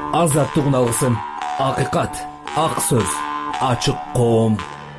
азаттыгын алгысың. Акыйкат, ак сөз, ачык коом.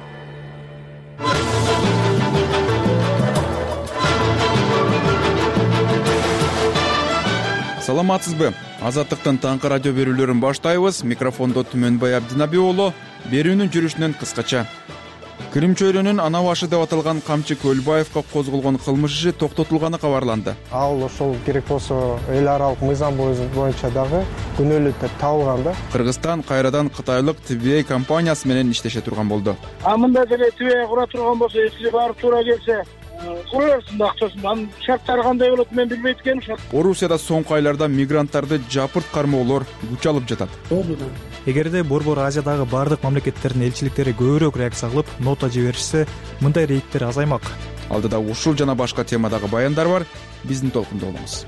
Саламатсызбы? Азаттыктын таңкы радио берүүлөрүн баштайбыз. Микрофондо Түмөнбай Абдинаби уулу. Берүүнүн жүрүшүнөн кыскача. Крим чөйрөнүн ана башы деп аталган Камчы Көлбаевка козголгон кылмыш иши токтотулганы кабарланды. Ал ошол керек болсо эл аралык мыйзам боюнча дагы күнөөлүү деп табылган да. Кыргызстан кайрадан кытайлык TBA компаниясы менен иштеше турган болду. Мында деле TBA кура турган болсо, эсиге барып туура келсе, курарсың да акчасын. Анын шарттары кандай болот мен билбейт экенмин. Орусияда соңку айларда мигранттарды жапырт кармоолор күч алып жатат. Эгерде Борбор Азиядагы бардык мамлекеттердин элчиликтери көбүрөөк реакция кылып, нота жиберишсе, мындай рейдтер азаймак. Алдыда ушул жана башка темадагы баяндар бар. Биздин толкунда болуңуз.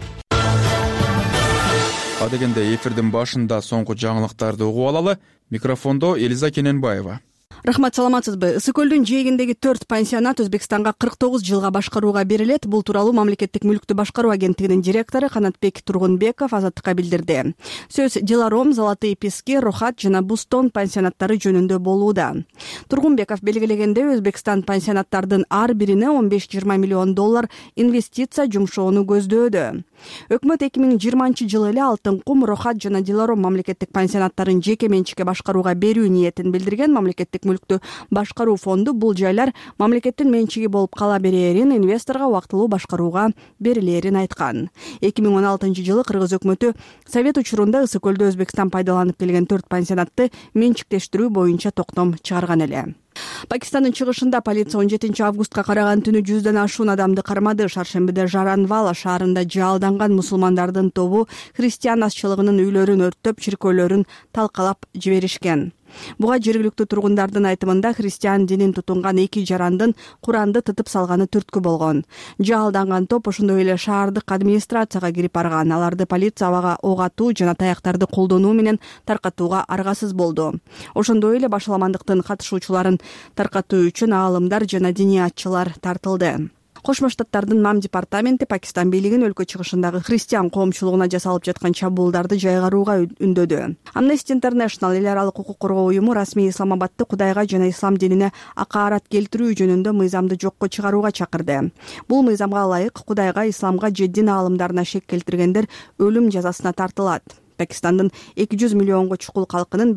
Адегенде эфирдин башында соңку жаңылыктарды угуп алалы. Микрофондо Элиза Кененбаева. Рахмат, саламатсызбы? Ысык көлдүн жээгиндеги 4 пансионат Өзбекстанга 49 жылга башкарууга берилет. Бул тууралуу мамлекеттик мүлктү башкаруу агенттигинин директору Канатбек Тургунбеков Азаттыкка билдирди. Сөз Диларом, Золотые пески, Рохат жана Бустон пансионаттары жөнүндө болууда. Тургунбеков белгилегенде, Өзбекстан пансионаттардын ар бирине 15-20 миллион доллар инвестиция жумшоону көздөөдө. Өкмөт 2020 жылы эле Алтын кум, Рохат жана Диларом мамлекеттик пансионаттарын жеке менчикке башкарууга берүү ниетин билдирген. Мамлекеттик мүлктү башкаруу фонду бул жайлар мамлекеттин менчиги болуп кала берээрин, инвесторго убактылуу башкарууга берилээрин айткан. 2016 жылы Кыргыз өкмөтү Совет учурунда Ысык көлдө Өзбекстан пайдаланып келген 4 пансионатты менчиктештирүү боюнча токтом чыгарган эле. Пакистандын чыгышында полиция 17 августка караган түнү 100дөн ашуун адамды кармады. Шаршембиде Жаранвала шаарында жаалданган мусулмандардын тобу христиан азчылыгынын үйлөрүн өрттөп, чиркөөлөрүн талкалап жиберишкен. Буга жергиликтүү тургундардын айтымында христиан динин тутунган 2 жарандын Куранды тытып салганы түрткү болгон. Жаалданган топ ошондой эле шаардык администрацияга кирип барган. Аларды полиция абага ок атуу жана таяктарды колдонуу менен таркатууга аргасыз болду. Ошондой эле башаламандыктын катышуучуларын таркатуу үчүн аалымдар жана диниятчылар тартылды. Кошмо Штаттардын МАМ департаменти Пакистан бийлигин өлкө чыгышындагы христиан коомчулугуна жасалып жаткан чабуулдарды жайгарууга үндөдү. Amnesty International эл аралык укук коргоо уюму расмий Исламабадты Кудайга жана ислам динине акаарат келтирүү жөнүндө мыйзамды жокко чыгарууга чакырды. Бул мыйзамга ылайык Кудайга, исламга же дин аалымдарына шек келтиргендер өлүм жазасына тартылат. Пакистандын 200 миллионго чукул калкынын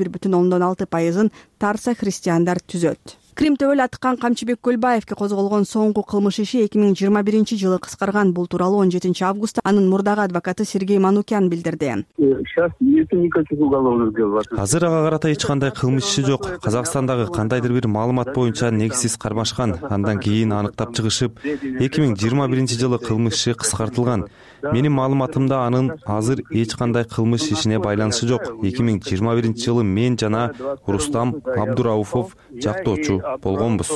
1,6% тарса христиандар түзөт. Крим төбөлү аткан Камчыбек Көлбаевке козголгон соңку кылмыш иши 2021 жылы кыскарган. Бул тууралуу 17 августта анын мурдагы адвокаты Сергей Манукян билдирди. Азыр ага карата эч кандай кылмыш иши жок. Казакстандагы кандайдыр бир маалымат боюнча негизсиз кармашкан. Андан кийин аныктап чыгышып, 2021 жылы кылмыш иши кыскартылган. Менин маалыматымда анын азыр эч кандай кылмыш ишине байланышы жок. 2021 жылы мен жана Рустам Абдурауфов жактоочу болгонбуз.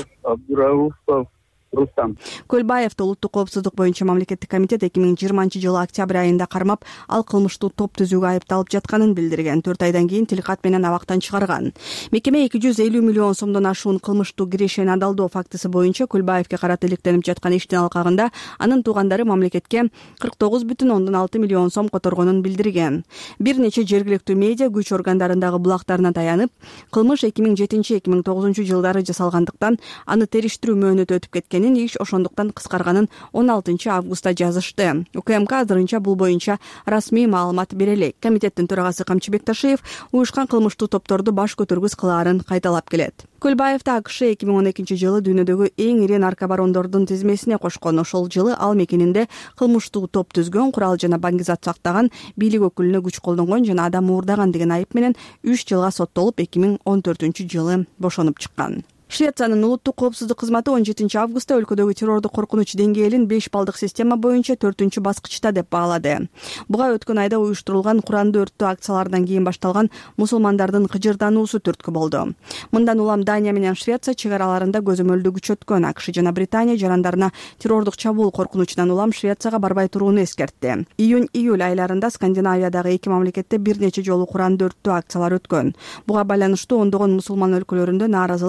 Көлбаевди улуттук коопсуздук боюнча мамлекеттик комитет 2020 жылы октябрь айында кармап, ал кылмыштуу топ түзүүгө айыпталып жатканын билдирген. 4 айдан кийин тилкат менен абактан чыгарган. Мекеме 250 миллион сомдон ашуун кылмыштуу кирешени адалдоо фактысы боюнча Көлбаевке карата иликтенип жаткан иштин алкагында анын туугандары мамлекетке 49,6 миллион сом которгонун билдирген. Бир нече жергиликтүү медиа күч органдарындагы булактарына таянып, кылмыш 2007-2009 жылдары жасалгандыктан аны териштирүү мөөнөтү өтүп кеткен. Иш ошондуктан кыскарганын 16 августта жазышты. УКМК азырынча бул боюнча расмий маалымат бере элек. Комитеттин төрагасы Камчыбек Ташиев уюшкан кылмыштуу топторду баш көтөргүс кылаарын кайталап келет. Көлбаевди АКШ 2012 жылы дүйнөдөгү эң ири наркобарондордун тизмесине кошкон. Ошол жылы ал мекенинде кылмыштуу топ түзгөн, курал жана баңгизат сактаган, бийлик өкүлүнө күч колдонгон жана адам уурдаган деген айып менен 3 жылга соттолуп 2014 жылы бошонуп чыккан. Швециянын улуттук коопсуздук кызматы 17 августта өлкөдөгү террордук коркунуч деңгээлин 5 балдык система боюнча 4 баскычта деп баалады. Буга өткөн айда уюштурулган Куранды өрттөө акциялардан кийин башталган мусулмандардын кыжырдануусу түрткү болду. Мындан улам Дания менен Швеция чек араларында көзөмөлдү күчөткөн. АКШ жана Британия жарандарына террордук чабуул коркунучунан улам Швецияга барбай турууну эскертти. Июнь-июль айларында Скандинавиядагы 2 мамлекетте бир нече жолу Куранды өрттөө акциялар өткөн. Буга байланыштуу ондогон мусулман өлкөлөрүндө нааразылык митинг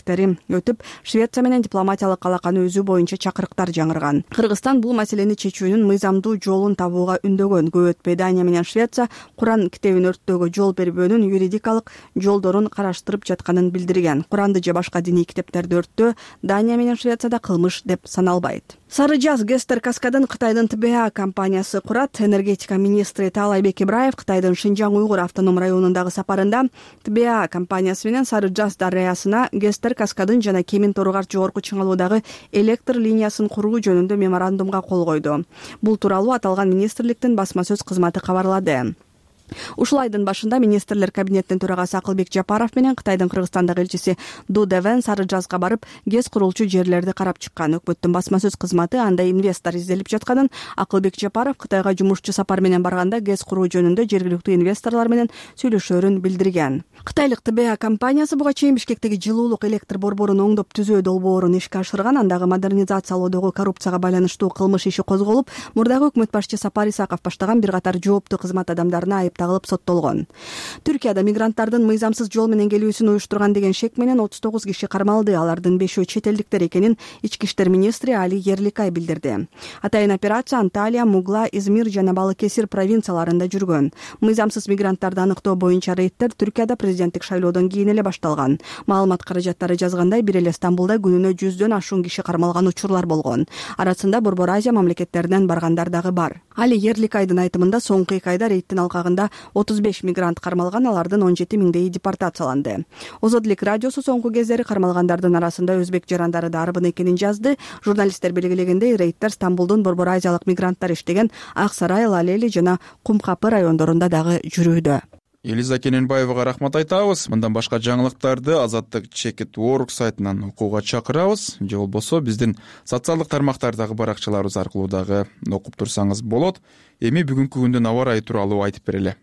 митингдери өтүп, Швеция менен дипломатиялык алаканы үзүү боюнча чакырыктар жаңырган. Кыргызстан бул маселени чечүүнүн мыйзамдуу жолун табууга үндөгөн. Көп өтпөй Дания менен Швеция Куран китебин өрттөөгө жол бербөөнүн юридикалык жолдорун караштырып жатканын билдирген. Куранды же башка диний китептерди өрттөө Дания менен Швецияда кылмыш деп саналбайт. Сары Жаз Гестер Каскадын Кытайдын ТБА компаниясы курат. Энергетика министри Таалайбек Ибраев Кытайдын Шинжаң Уйгур автоном районундагы сапарында ТБА компаниясы менен Сары Жаз дарыясына Гестер Каскадын жана Кемин Торугар жогорку чыңалуудагы электр линиясын куруу жөнүндө меморандумга кол койду. Бул тууралуу аталган министрликтин басма сөз кызматы кабарлады. Ушул айдын башында министрлер кабинетинин төрагасы Акылбек Жапаров менен Кытайдын Кыргызстандагы элчиси Ду Девен Сары Жазга барып, ГЭС курулчу жерлерди карап чыккан. Өкмөттүн басма сөз кызматы анда инвестор изделип жатканын, Акылбек Жапаров Кытайга жумушчу сапар менен барганда ГЭС куруу жөнүндө жергиликтүү инвесторлор менен сүйлөшөөрүн билдирген. Кытайлык ТБА компаниясы буга чейин Бишкектеги жылуулук электр борборун оңдоп түзөө долбоорун ишке ашырган. Андагы модернизациялоодогу коррупцияга байланыштуу кылмыш иши козголуп, мурдагы өкмөт башчы Сапар Исаков баштаган бир катар жооптуу кызмат адамдарына айып тагылып соттолгон. Түркияда мигранттардын мыйзамсыз жол менен келүүсүн уюштурган деген шек менен 39 киши кармалды. Алардын 5-өө чет элдиктер экенин Ички иштер министри Али Ерликай билдирди. Атайын операция Анталия, Мугла, Измир жана Балыкесир провинцияларында жүргөн. Мыйзамсыз мигранттарды аныктоо боюнча рейдтер Түркияда президенттик шайлоодон кийин эле башталган. Маалымат каражаттары жазгандай, бир эле Стамбулда күнүнө 100дөн ашуун киши кармалган учурлар болгон. Арасында Борбор Азия мамлекеттеринен баргандар дагы бар. Али Ерликайдын айтымында соңку 2 айда рейдтин алкагында 35 мигрант кармалган, алардын 17 миңдейи депортацияланды. Озоддук радиосу соңку кездери кармалгандардын арасында өзбек жарандары да арбын экенин жазды. Журналисттер белгилегендей, рейдтер Стамбулдун Борбор Азиялык мигранттар иштеген Ак Сарай, Лалели жана Кумкапы райондорунда дагы жүрүүдө. Элиза Кененбаевага рахмат айтабыз. Мындан башка жаңылыктарды Азаттык Чекит.org сайтынан окууга чакырабыз. Же болбосо биздин социалдык тармактардагы баракчаларыбыз аркылуу дагы окуп турсаңыз болот. Эми бүгүнкү күндүн аба ырайы тууралуу айтып берели.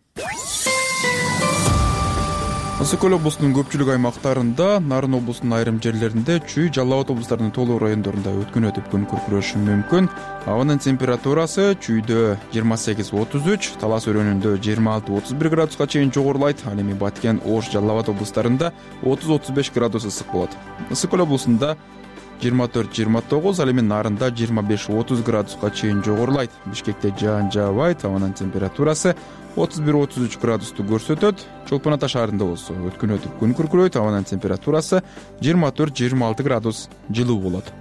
Ысык көл облусунун көпчүлүк аймактарында, Нарын облусунун айрым жерлеринде, Чүй, Жалал Абад облустарынын толугу райондорунда өткөн өтүп күн күркүрөшү мүмкүн. Абанын температурасы Чүйдө 28-33, Талас өрөөнүндө 26-31 градуска чейин жогорулайт. Ал эми Баткен, Ош, Жалал Абад облустарында 30-35 градус ысык болот. Ысык көл облусунда 24-29, ал эми Нарында 25-30 градуска чейин жогорулайт. Бишкекте жаан жаабайт, абанын температурасы 31-33 градусту көрсөтөт. Чолпон Ата шаарында болсо өткөн өтүп күн күркүрөйт, абанын температурасы 24-26 градус жылуу болот.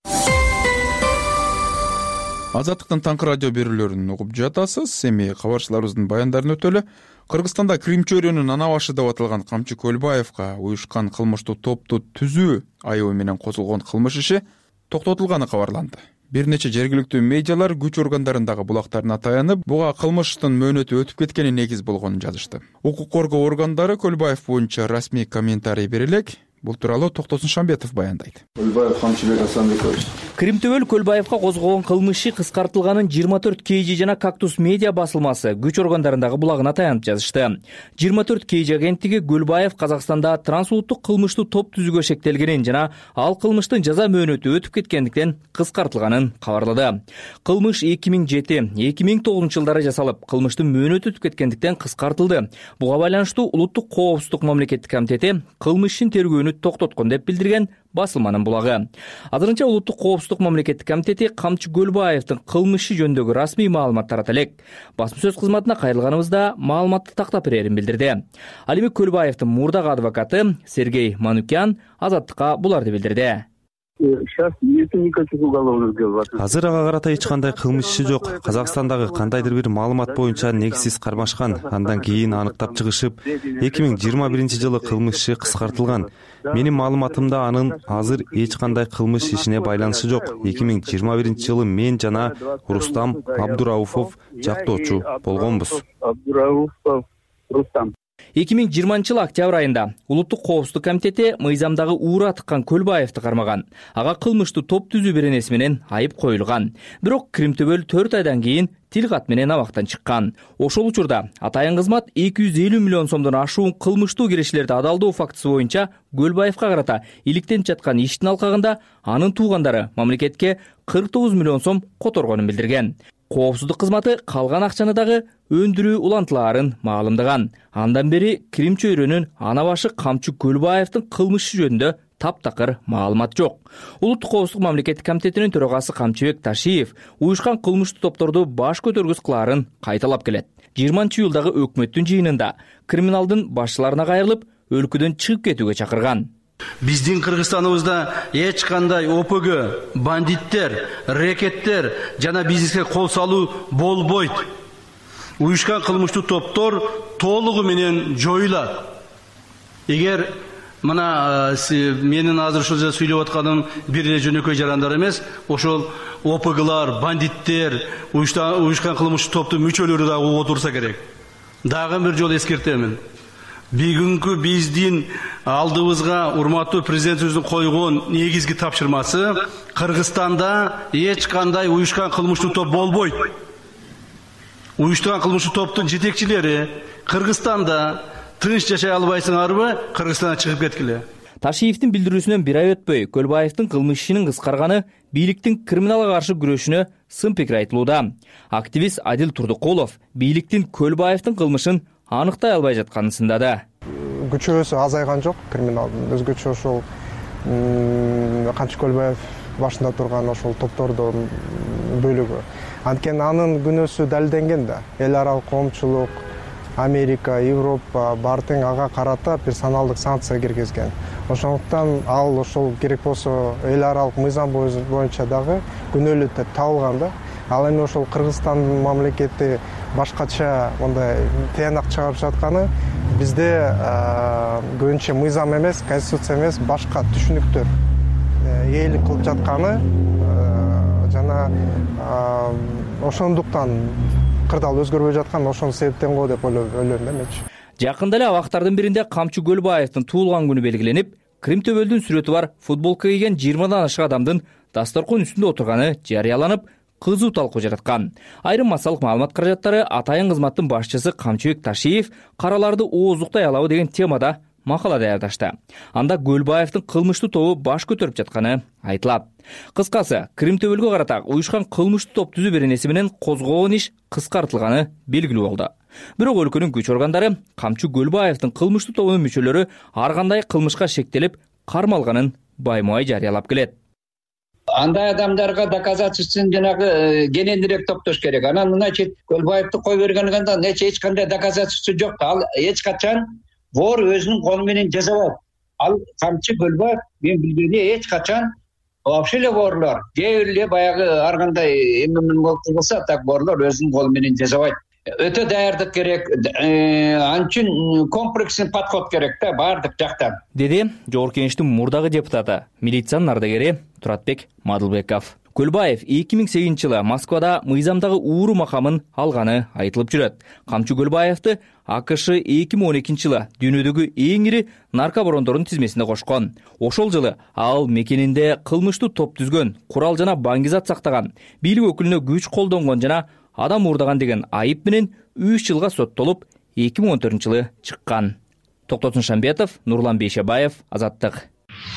Азаттыктын таңкы радио берүүлөрүн угуп жатасыз. Эми кабарчыларыбыздын баяндарын өтөлү. Кыргызстанда Крим чөйрөнүн ана башы деп аталган Камчы Көлбаевка уюшкан кылмыштуу топту түзүү айыбы менен козголгон кылмыш иши токтотулганы кабарланды. Бир нече жергиликтүү медиалар күч органдарындагы булактарына таянып, буга кылмыштын мөөнөтү өтүп кеткени негиз болгонун жазышты. Укук коргоо органдары Көлбаев боюнча расмий комментарий бере элек. Бул тууралуу Токтосун Шамбетов баяндайт. Көлбаев Камчыбек Асанбекович. Кримтөбөл Көлбаевка козголгон кылмыш кыскартылганын 24 KG жана Кактус медиа басылмасы күч органдарындагы булагына таянып жазышты. 24 KG агенттиги Көлбаев Казакстанда трансулуттук кылмыштуу топ түзүүгө шектелгенин жана ал кылмыштын жаза мөөнөтү өтүп кеткендиктен кыскартылганын кабарлады. Кылмыш 2007-2009 жылдары жасалып, кылмыштын мөөнөтү өтүп кеткендиктен кыскартылды. Буга байланыштуу Улуттук коопсуздук мамлекеттик комитети кылмыштын тергөөнү токтоткон деп билдирген басылманын булагы. Азырынча Улуттук коопсуздук мамлекеттик комитети Камчы Көлбаевдин кылмышы жөнүндөгү расмий маалымат тарата элек. Басма сөз кызматына кайрылганыбызда маалыматты тактап берерин билдирди. Ал эми Көлбаевдин мурдагы адвокаты Сергей Манукян Азаттыкка буларды билдирди. Азыр ага карата эч кандай кылмыш иши жок. Казакстандагы кандайдыр бир маалымат боюнча негизсиз кармашкан. Андан кийин аныктап чыгышып, 2021 жылы кылмыш иши кыскартылган. Менин маалыматымда анын азыр эч кандай кылмыш ишине байланышы жок. 2021 жылы мен жана Рустам Абдурауфов жактоочу болгонбуз. 2020 жылы октябрь айында Улуттук коопсуздук комитети мыйзамдагы уура тыккан Көлбаевди кармаган. Ага кылмыштуу топ түзүү беренеси менен айып коюлган. Бирок Кримтөбөл 4 айдан кийин тил кат менен абактан чыккан. Ошол учурда атайын кызмат 250 миллион сомдон ашуун кылмыштуу кирешилерди адалдоо фактысы боюнча Көлбаевка карата иликтенип жаткан иштин алкагында анын туугандары мамлекетке 49 миллион сом которгонун билдирген. Коопсуздук кызматы калган акчаны дагы өндүрүү улантылаарын маалымдаган. Андан бери Крим чөйрөнүн ана башы Камчы Көлбаевдин кылмышы жөнүндө таптакыр маалымат жок. Улуттук коопсуздук мамлекеттик комитетинин төрагасы Камчыбек Ташиев уюшкан кылмыштуу топторду баш көтөргүс кылаарын кайталап келет. 20-июлдагы өкмөттүн жыйынында криминалдын башчыларына кайрылып, өлкөдөн чыгып кетүүгө чакырган. Биздин Кыргызстаныбызда эч кандай ОПГ, бандиттер, рекеттер жана бизнеске кол салуу болбойт. Уюшкан кылмыштуу топтор толугу менен жоюлат. Эгер мына менин азыр ушул жерде сүйлөп атканым бир эле жөнөкөй жарандар эмес, ошол ОПГлар, бандиттер, уюшкан кылмыштуу топтун мүчөлөрү дагы угуп турса керек. Дагы бир жолу эскертемин. Бүгүнкү биздин алдыбызга урматтуу президентибиздин койгон негизги тапшырмасы Кыргызстанда эч кандай уюшкан кылмыштуу топ болбойт. Уюштурган кылмыштуу топтун жетекчилери Кыргызстанда тынч жашай албайсыңарбы, Кыргызстандан чыгып кеткиле. Ташиевдин билдирүүсүнөн бир ай өтпөй, Көлбаевдин кылмыш ишинин кыскарганы бийликтин криминалга каршы күрөшүнө сын пикир айтылууда. Активист Адил Турдукулов бийликтин Көлбаевдин кылмышын аныктай албай жатканын сындады. Күчөөсү азайган жок криминалдын. Өзгөчө ошол Камчы Көлбаев башында турган ошол топтордун бөлүгү. Анткени анын күнөөсү далилденген да. Эл аралык коомчулук, Америка, Европа баары тең ага карата персоналдык санкция киргизген. Ошондуктан ал ошол керек болсо эл аралык мыйзам боюнча дагы күнөөлүү деп табылган да. Ал эми ошол Кыргызстандын мамлекети башкача мындай тыянак чыгарып жатканы бизде көбүнчө мыйзам эмес, конституция эмес, башка түшүнүктөр ээлик кылып жатканы жана ошондуктан кырдаал өзгөрбөй жаткан ошонун себептен го деп ойлойм да менчи. Жакында эле абактардын биринде Камчы Көлбаевдин туулган күнү белгиленип, Крим төбөлдүн сүрөтү бар футболка кийген 20дан ашык адамдын дасторкон үстүндө отурганы жарыяланып, кызуу талкуу жараткан. Айрым массалык маалымат каражаттары атайын кызматтын башчысы Камчыбек Ташиев караларды ооздуктай алабы деген темада макала даярдашты. Анда Көлбаевдин кылмыштуу тобу баш көтөрүп жатканы айтылат. Кыскасы, Крим төбөлгө карата уюшкан кылмыштуу топ түзүү беренеси менен козгогон иш кыскартылганы белгилүү болду. Бирок өлкөнүн күч органдары Камчы Көлбаевдин кылмыштуу тобунун мүчөлөрү ар кандай кылмышка шектелип кармалганын баймай жарыялап келет. Андай адамдарга доказательствосын жанагы кененирээк топтош керек. Анан мыначы Көлбаевди кой бергенде эч кандай доказательство жок. Ал эч качан вор өзүнүн колу менен жасабайт. Ал Камчы Көлбаев мен билгениме эч качан вообще эле ворлор, кээ бир эле баягы ар кандай эмне кылса, так ворлор өзүнүн колу менен жасабайт. Өтө даярдык керек, анчын комплексный подход керек да баардык жактан. Деди Жогорку Кеңештин мурдагы депутаты, милициянын ардагери Туратбек Мадылбеков. Көлбаев 2008-жылы Москвада мыйзамдагы ууру макамын алганы айтылып жүрөт. Камчы Көлбаевди АКШ 2012-жылы дүйнөдөгү эң ири наркобарондордун тизмесине кошкон. Ошол жылы ал мекенинде кылмыштуу топ түзгөн, курал жана баңгизат сактаган, бийлик өкүлүнө күч колдонгон жана адам уурдаган деген айып менен 3 жылга соттолуп 2014-жылы чыккан. Токтотун Шамбетов, Нурлан Бейшебаев, Азаттык.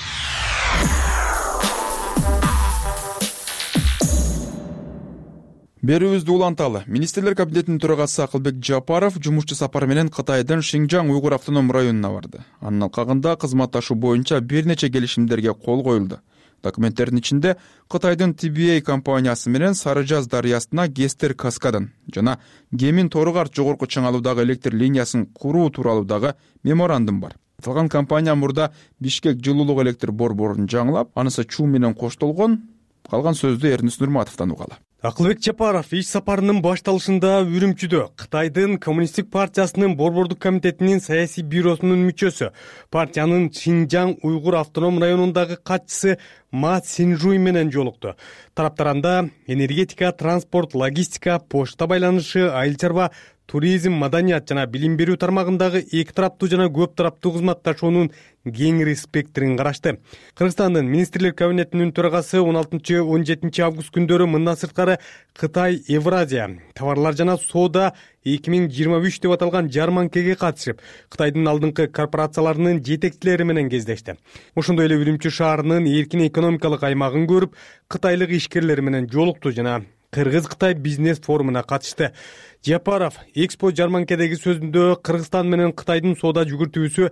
Берүүбүздү уланталы. Министрлер кабинетинин төрагасы Акылбек Жапаров жумушчу сапары менен Кытайдын Шинжаң уйгур автоном районуна барды. Анын алкагында кызматташуу боюнча бир нече келишимдерге кол коюлду. Документтердин ичинде Кытайдын TBA компаниясы менен Сары Жаз дарыясына Гестер каскадын жана Гемин Торгарт жогорку чыңалуудагы электр линиясын куруу тууралуу дагы меморандум бар. Аталган компания мурда Бишкек жылуулук электр борборун жаңылап, анысы чуу менен коштолгон. Калган сөздү Эрнис Нурматовдон угалы. Акылбек Жапаров иш сапарынын башталышында Үрүмчүдө Кытайдын Коммунисттик партиясынын борбордук комитетинин саясий бюросунун мүчөсү, партиянын Шинжаң уйгур автоном районундагы катчысы Ма Синжуй менен жолукту. Тараптар анда энергетика, транспорт, логистика, почта байланышы, айыл чарба, туризм, маданият жана билим берүү тармагындагы эки тараптуу жана көп тараптуу кызматташуунун кеңири спектрин карашты. Кыргызстандын министрлер кабинетинин төрагасы 16-17 август күндөрү мындан сырткары Кытай Евразия товарлар жана соода 2023 деп аталган жарманкеге катышып, Кытайдын алдыңкы корпорацияларынын жетекчилери менен кездешти. Ошондой эле Үрүмчү шаарынын эркин экономикалык аймагын көрүп, кытайлык ишкерлер менен жолукту жана Кыргыз-Кытай бизнес форумуна катышты. Жапаров Экспо жарманкедеги сөзүндө Кыргызстан менен Кытайдын соода жүгүртүүсү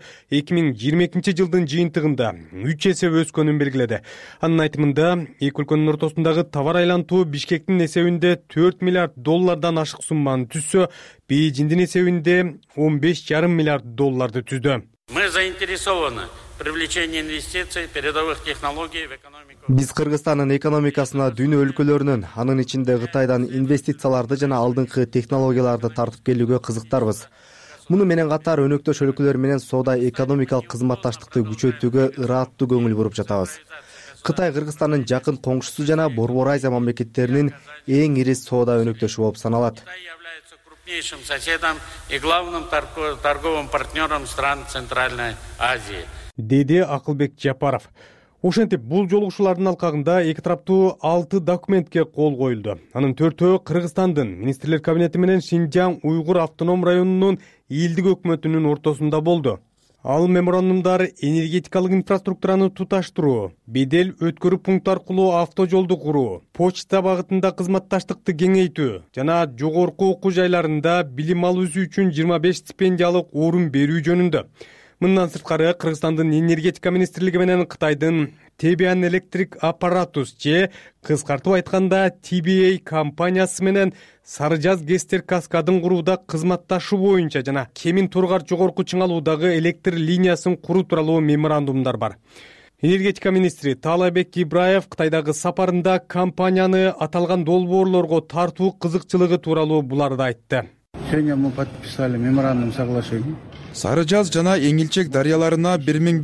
2022 жылдын жыйынтыгында 3 эсе өскөнүн белгиледи. Анын айтымында, эки өлкөнүн ортосундагы товар айлантуу Бишкектин эсебинде $4 миллиард ашык сумманы түзсө, Бейжиңдин эсебинде $15,5 миллиард түздү. Мы заинтересованы в привлечении инвестиций, передовых технологий в экономику. Биз Кыргызстандын экономикасына дүйнө өлкөлөрүнүн, анын ичинде Кытайдан инвестицияларды жана алдыңкы технологияларды тартып келүүгө кызыктарбыз. Муну менен катар өнөктөш өлкөлөр менен соода экономикалык кызматташтыкты күчөтүүгө ыраттуу көңүл буруп жатабыз. Кытай Кыргызстандын жакын коңшусу жана Борбор Азия мамлекеттеринин эң ири соода өнөктөшү болуп саналат. Крупнейшим соседом и главным торговым партнером стран Центральной Азии. Деди Акылбек Жапаров. Ошентип, бул жолугушуулардын алкагында эки тараптуу 6 документке кол коюлду. Анын 4-өө Кыргызстандын Министрлер кабинети менен Шинжаң Уйгур автоном районунун элдик өкмөтүнүн ортосунда болду. Ал меморандумдар энергетикалык инфраструктураны туташтыруу, бедел өткөрүү пункт аркылуу автожолду куруу, почта багытында кызматташтыкты кеңейтүү жана жогорку окуу жайларында билим алуусу үчүн 25 стипендиялык орун берүү жөнүндө. Мындан сырткары Кыргызстандын энергетика министрлиги менен Кытайдын Tebian Electric Apparatus же кыскартып айтканда TBA компаниясы менен Сары Жаз Гестер каскадын курууда кызматташуу боюнча жана Кемин Тургар жогорку чыңалуудагы электр линиясын куруу тууралуу меморандумдар бар. Энергетика министри Таалайбек Ибраев Кытайдагы сапарында компанияны аталган долбоорлорго тартуу кызыкчылыгы тууралуу буларды айтты. Сегодня мы подписали меморандум соглашения. Сары Жаз жана Эңилчек дарыяларына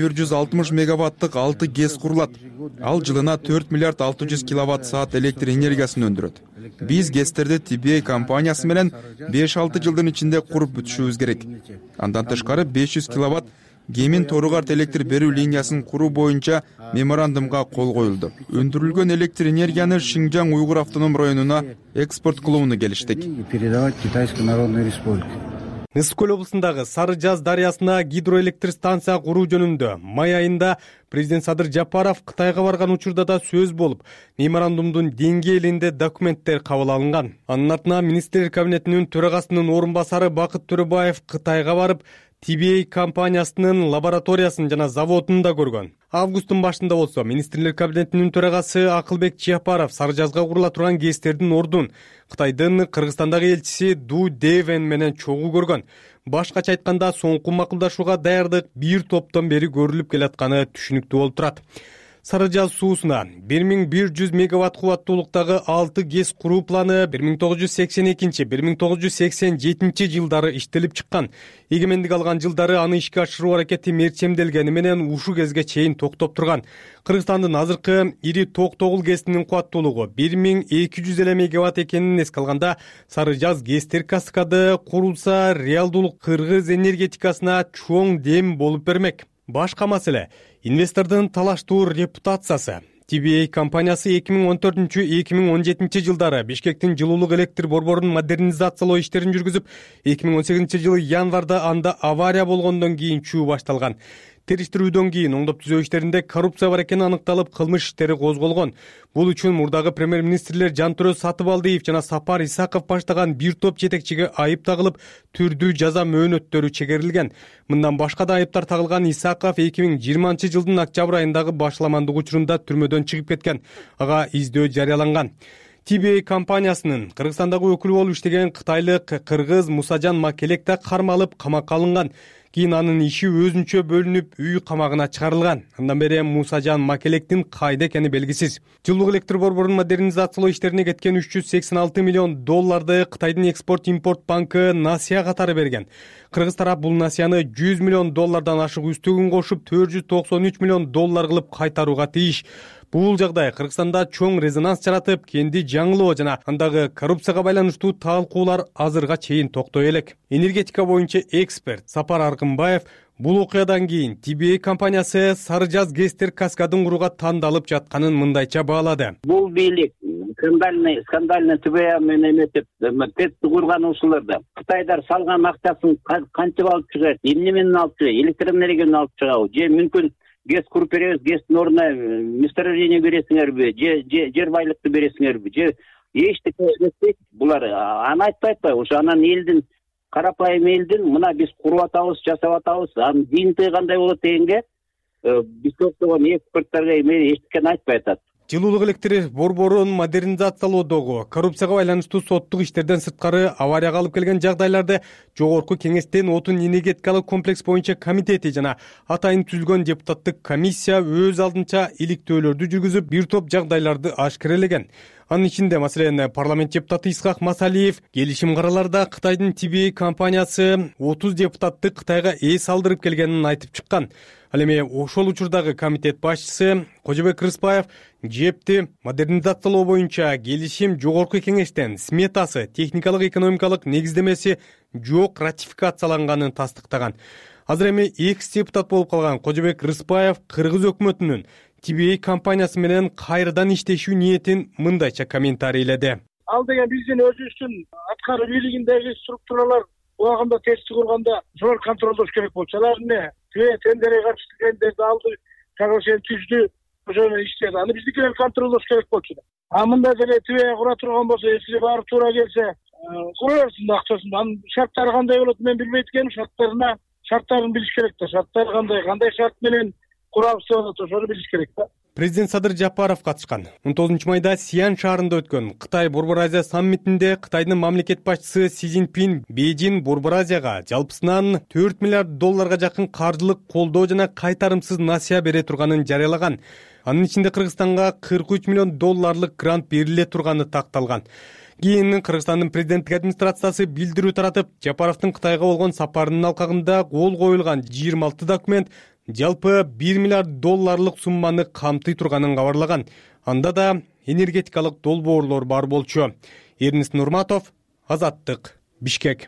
1160 мегаваттык 6 ГЭС курулат. Ал жылына 4 миллиард 600 киловатт саат электр энергиясын өндүрөт. Биз ГЭСтерди TBA компаниясы менен 5-6 жылдын ичинде куруп бүтүшүбүз керек. Андан тышкары 500 киловатт Кемин Торугарт электр берүү линиясын куруу боюнча меморандумга кол коюлду. Өндүрүлгөн электр энергияны Шинжаң Уйгур автоном районуна экспорт кылууну келиштик. Передавать Китайской Народной Республике. Ысык көл облусундагы Сары Жаз дарыясына гидроэлектр станция куруу жөнүндө май айында президент Садыр Жапаров Кытайга барган учурда да сөз болуп, меморандумдун деңгээлинде документтер кабыл алынган. Анын артынан министрлер кабинетинин төрагасынын орун басары Бакыт Төрөбаев Кытайга барып, TBA компаниясынын лабораториясын жана заводун да көргөн. Августтун башында болсо министрлер кабинетинин төрагасы Акылбек Жапаров Сары Жазга курула турган ГЭСтердин ордун Кытайдын Кыргызстандагы элчиси Ду Девен менен чогуу көргөн. Башкача айтканда, соңку макулдашууга даярдык бир топтон бери көрүлүп келатканы түшүнүктүү болуп турат. Сары Жаз суусуна 1100 мегаватт кубаттуулуктагы 6 ГЭС куруу планы 1982-1987 жылдары иштелип чыккан. Эгемендик алган жылдары аны ишке ашыруу аракети мерчемделгени менен ушул кезге чейин токтоп турган. Кыргызстандын азыркы ири Токтогул ГЭСинин кубаттуулугу 1200 мегаватт экенин эске алганда, Сары Жаз ГЭСтер каскады курулса, реалдуулук кыргыз энергетикасына чоң дем болуп бермек. Башка маселе — инвестордун талаштуу репутациясы. TBA компаниясы 2014-2017 жылдары Бишкектин жылуулук электр борборун модернизациялоо иштерин жүргүзүп, 2018 жылы январда анда авария болгондон кийин чуу башталган. Териштирүүдөн кийин оңдоп түзөө иштеринде коррупция бар экени аныкталып, кылмыш иштери козголгон. Бул үчүн мурдагы премьер-министрлер Жантөрө Сатыбалдиев жана Сапар Исаков баштаган бир топ жетекчиге айып тагылып, түрдүү жаза мөөнөттөрү чегерилген. Мындан башка да айыптар тагылган Исаков 2020 жылдын октябрь айындагы башламандык учурунда түрмөдөн чыгып кеткен. Ага издөө жарыяланган. TBA компаниясынын Кыргызстандагы өкүлү болуп иштеген кытайлык кыргыз Мусажан Макелек да кармалып, камакка алынган. Кийин анын иши өзүнчө бөлүнүп, үй камагына чыгарылган. Андан бери Мусажан Макелектин кайда экени белгисиз. Жылдык электр борборун модернизациялоо иштерине кеткен $386 миллион Кытайдын экспорт-импорт банкы насыя катары берген. Кыргыз тарап бул насыяны $100 миллион ашык үстүгүн кошуп, $493 миллион кылып кайтарууга тийиш. Бул жагдай Кыргызстанда чоң резонанс жаратып, кенди жаңылоо жана андагы коррупцияга байланыштуу талкуулар азырга чейин токтой элек. Энергетика боюнча эксперт Сапар Аркынбаев бул окуядан кийин TBA компаниясы Сары Жаз ГЭСтер каскадын курууга тандалып жатканын мындайча баалады. Бул бийлик скандальный TBA менен эметип, ТЭЦти курган ушуларды Кытайдар салган акчасын кантип алып чыгат, эмне менен алып чыгат, электр энергияны алып чыгабы, же мүмкүн ГЭС куруп беребиз, ГЭСтин ордуна месторождение бересиңерби, же жер байлыкты бересиңерби, же эчтеке эметпейт булар. Аны айтпай атпайбы, ошо анан элдин, карапайым элдин мына биз куруп атабыз, жасап атабыз, анын жыйынтыгы кандай болот дегенге биз токтогон эксперттерге эчтекени айтпай атат. Жылуулук электр борборун модернизациялоодогу коррупцияга байланыштуу соттук иштерден сырткары аварияга алып келген жагдайларды жогорку кеңештен отун энергетикалык комплекс боюнча комитети жана атайын түзүлгөн депутаттык комиссия өз алдынча иликтөөлөрдү жүргүзүп бир топ жагдайларды ашкерелеген. Анын ичинде маселен парламент депутаты Исхак Масалиев келишим караларда Кытайдын TBA компаниясы 30 депутатты Кытайга эс алдырып келгенин айтып чыккан. Ал эми ошол учурдагы комитет башчысы Кожобек Рыспаев жепти модернизациялоо боюнча келишим жогорку кеңештен сметасы, техникалык экономикалык негиздемеси жок ратификацияланганын тастыктаган. Азыр эми экс депутат болуп калган Кожобек Рыспаев Кыргыз өкмөтүнүн TBA компаниясы менен кайрадан иштешүү ниетин мындайча комментарийледи. Ал деген биздин өзүбүздүн аткаруу бийлигиндеги структуралар убагында тести курганда ошолор контролдош керек болчу. Алар эмне? Тендерге каршы тендерди алды, соглашение түздү, ошол менен иштеди. Аны биздикилер контролдош керек болчу. Мындай деле ТБ кура турган болсо, эсиге барып туура келсе, кура берсин да акчасын. Анын шарттары кандай болот мен билбейт экенмин. Шарттарын билиш керек да. Шарттары кандай шарт менен курабыз деп атат, ошону билиш керек да. Президент Садыр Жапаров катышкан. 19 майда Сиан шаарында өткөн Кытай Борбор Азия саммитинде Кытайдын мамлекет башчысы Си Цзиньпин Бейжин Борбор Азияга жалпысынан $4 миллиард жакын каржылык колдоо жана кайтарымсыз насыя бере турганын жарыялаган. Анын ичинде Кыргызстанга $43 миллион грант бериле турганы такталган. Кийин Кыргызстандын президенттик администрациясы билдирүү таратып, Жапаровдун Кытайга болгон сапарынын алкагында кол коюлган 26 документ жалпы $1 миллиард сумманы камтый турганын кабарлаган. Анда да энергетикалык долбоорлор бар болчу. Эрнис Нурматов, Азаттык, Бишкек.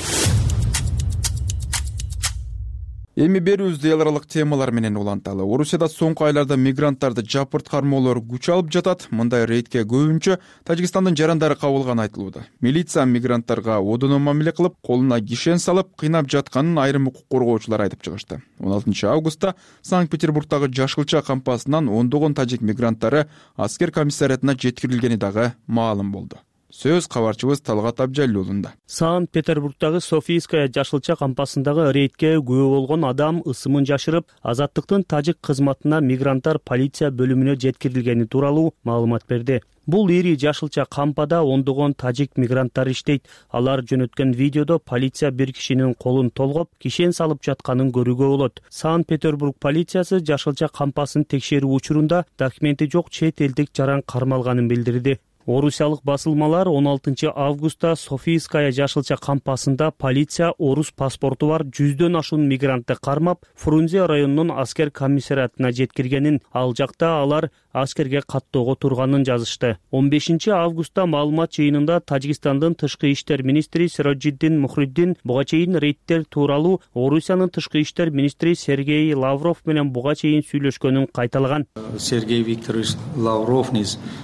Эми берүүбүздү эл аралык темалар менен уланталы. Орусияда соңку айларда мигранттарды жапырт кармоолор күч алып жатат. Мындай рейдке көбүнчө Тажикстандын жарандары кабылганы айтылууда. Милиция мигранттарга одоно мамиле кылып, колуна кишен салып, кыйнап жатканын айрым укук коргоочулар айтып чыгышты. 16 августта Санкт-Петербургдагы Жашылча кампасынан ондогон тажик мигранттары аскер комиссариатына жеткирилгени дагы маалым болду. Сөз кабарчыбыз Талгат Абжалилуулунда. Санкт-Петербургдагы Софийская Жашылча кампасындагы рейдке күбө болгон адам ысымын жашырып, Азаттыктын тажик кызматына мигранттар полиция бөлүмүнө жеткирилгени тууралуу маалымат берди. Бул ири Жашылча кампада ондогон тажик мигранттар иштейт. Алар жөнөткөн видеодо полиция бир кишинин колун толгоп, кишен салып жатканын көрүүгө болот. Санкт-Петербург полициясы Жашылча кампасын текшерүү учурунда документи жок чет элдик жаран кармалганын билдирди. Орусиялык басылмалар 16 августта Софийская Жашылча кампасында полиция орус паспорту бар 100дөн ашуун мигрантты кармап, Фрунзе районунун аскер комиссариатына жеткиргенин, ал жакта алар аскерге каттоого турганын жазышты. 15 августта маалымат жыйынында Тажикстандын тышкы иштер министри Сироджиддин Мухриддин буга чейин рейдтер тууралуу Орусиянын тышкы иштер министри Сергей Лавров менен буга чейин сүйлөшкөнүн кайталаган. Сергей Викторович Лавров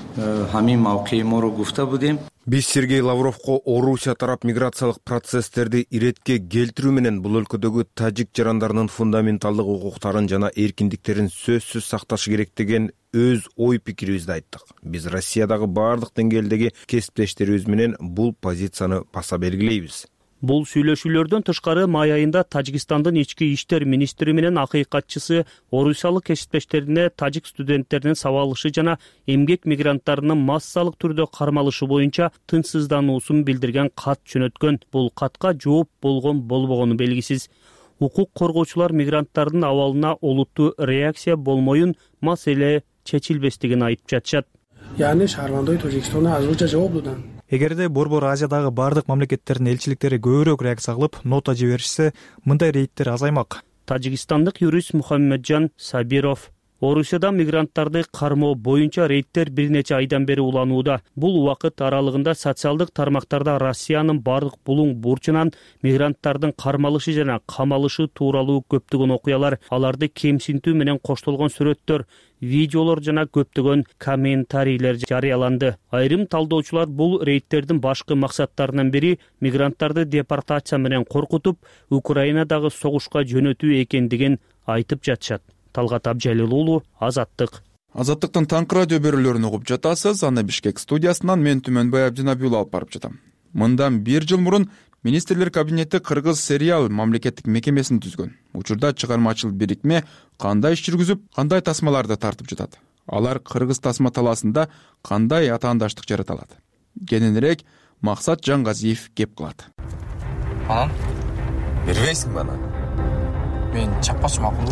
Биз Сергей Лавровго Орусия тарап миграциялык процесстерди иретке келтирүү менен бул өлкөдөгү тажик жарандарынын фундаменталдык укуктарын жана эркиндиктерин сөзсүз сакташ керек деген өз ой пикирибизди айттык. Биз Россиядагы баардык деңгээлдеги кесиптештерибиз менен бул позицияны баса белгилейбиз. Бул сүйлөшүүлөрдөн тышкары май айында Тажикстандын ички иштер министри менен акыйкатчысы орусиялык кесиптештерине тажик студенттеринин сабалышы жана эмгек мигранттарынын массалык түрдө кармалышы боюнча тынчсыздануусун билдирген кат жөнөткөн. Бул катка жооп болбогону белгисиз. Укук коргоочулар мигранттардын абалына олуттуу реакция болмоюн, маселе чечилбестигин айтып жатышат. Эгерде Борбор Азиядагы бардык мамлекеттердин элчиликтери көбүрөөк реакция кылып, нота жиберишсе, мындай рейдтер азаймак. Тажикстандык юрист Мухаммеджан Сабиров: Орусияда мигранттарды кармоо боюнча рейдтер бир нече айдан бери уланууда. Бул убакыт аралыгында социалдык тармактарда Россиянын бардык булуң бурчунан мигранттардын кармалышы жана камалышы тууралуу көптөгөн окуялар, аларды кемсинтүү менен коштолгон сүрөттөр, видеолор жана көптөгөн комментарийлер жарыяланды. Айрым талдоочулар бул рейдтердин башкы максаттарынын бири мигранттарды депортация менен коркутуп, Украинадагы согушка жөнөтүү экендигин айтып жатышат. Талгат Абжалил уулу, Азаттык, Азаттыктын таңкы радио берүүлөрүн угуп жатасыз. Аны Бишкек студиясынан мен Түмөнбай Абдинабиул алып барып жатам. Мындан 1 жыл мурун министрлер кабинети Кыргыз сериал мамлекеттик мекемесин түзгөн. Учурда чыгармачыл бирикме кандай иш жүргүзүп, кандай тасмаларды тартып жатат? Алар кыргыз тасма талаасында кандай атаандаштык жарата алат? Кененирээк Максат Жаңгазиев кеп кылат. Анан бербейсиңби аны? Мен чаппачы макулбу?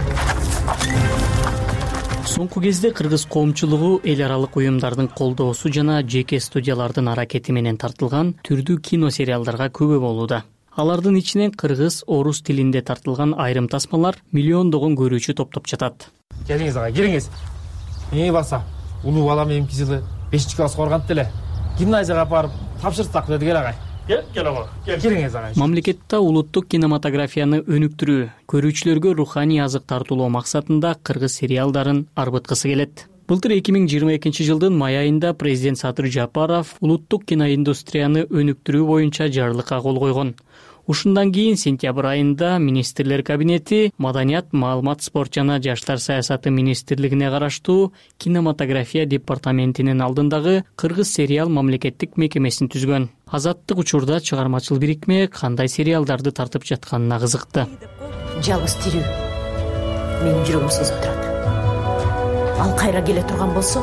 Соңку кезде кыргыз коомчулугу эл аралык уюмдардын колдоосу жана жеке студиялардын аракети менен тартылган түрдүү кино сериалдарга күбө болууда. Алардын ичинен кыргыз, орус тилинде тартылган айрым тасмалар миллиондогон көрүүчү топтоп жатат. Келиңиз ага, келиңиз. Эми баса, улуу балам эмки жылы 5 класска барган эле. Гимназияга барып тапшырсак деди, кел агай. Кел ага. Келиңиз ага. Мамлекетте улуттук кинематографияны өнүктүрүү, көрүүчүлөргө руханий азык тартуулоо максатында кыргыз сериалдарын арбыткысы келет. Былтыр 2022 жылдын май айында президент Садыр Жапаров улуттук киноиндустрияны өнүктүрүү боюнча жарлыкка кол койгон. Ушундан кийин сентябрь айында министрлер кабинети Маданият, маалымат, спорт жана жаштар саясаты министрлигине караштуу кинематография департаментинин алдындагы кыргыз сериал мамлекеттик мекемесин түзгөн. Азаттык учурда чыгармачыл бирикме кандай сериалдарды тартып жатканына кызыкты. Жалгыз тирүү менин жүрөгүм сезип турат. Ал кайра келе турган болсо,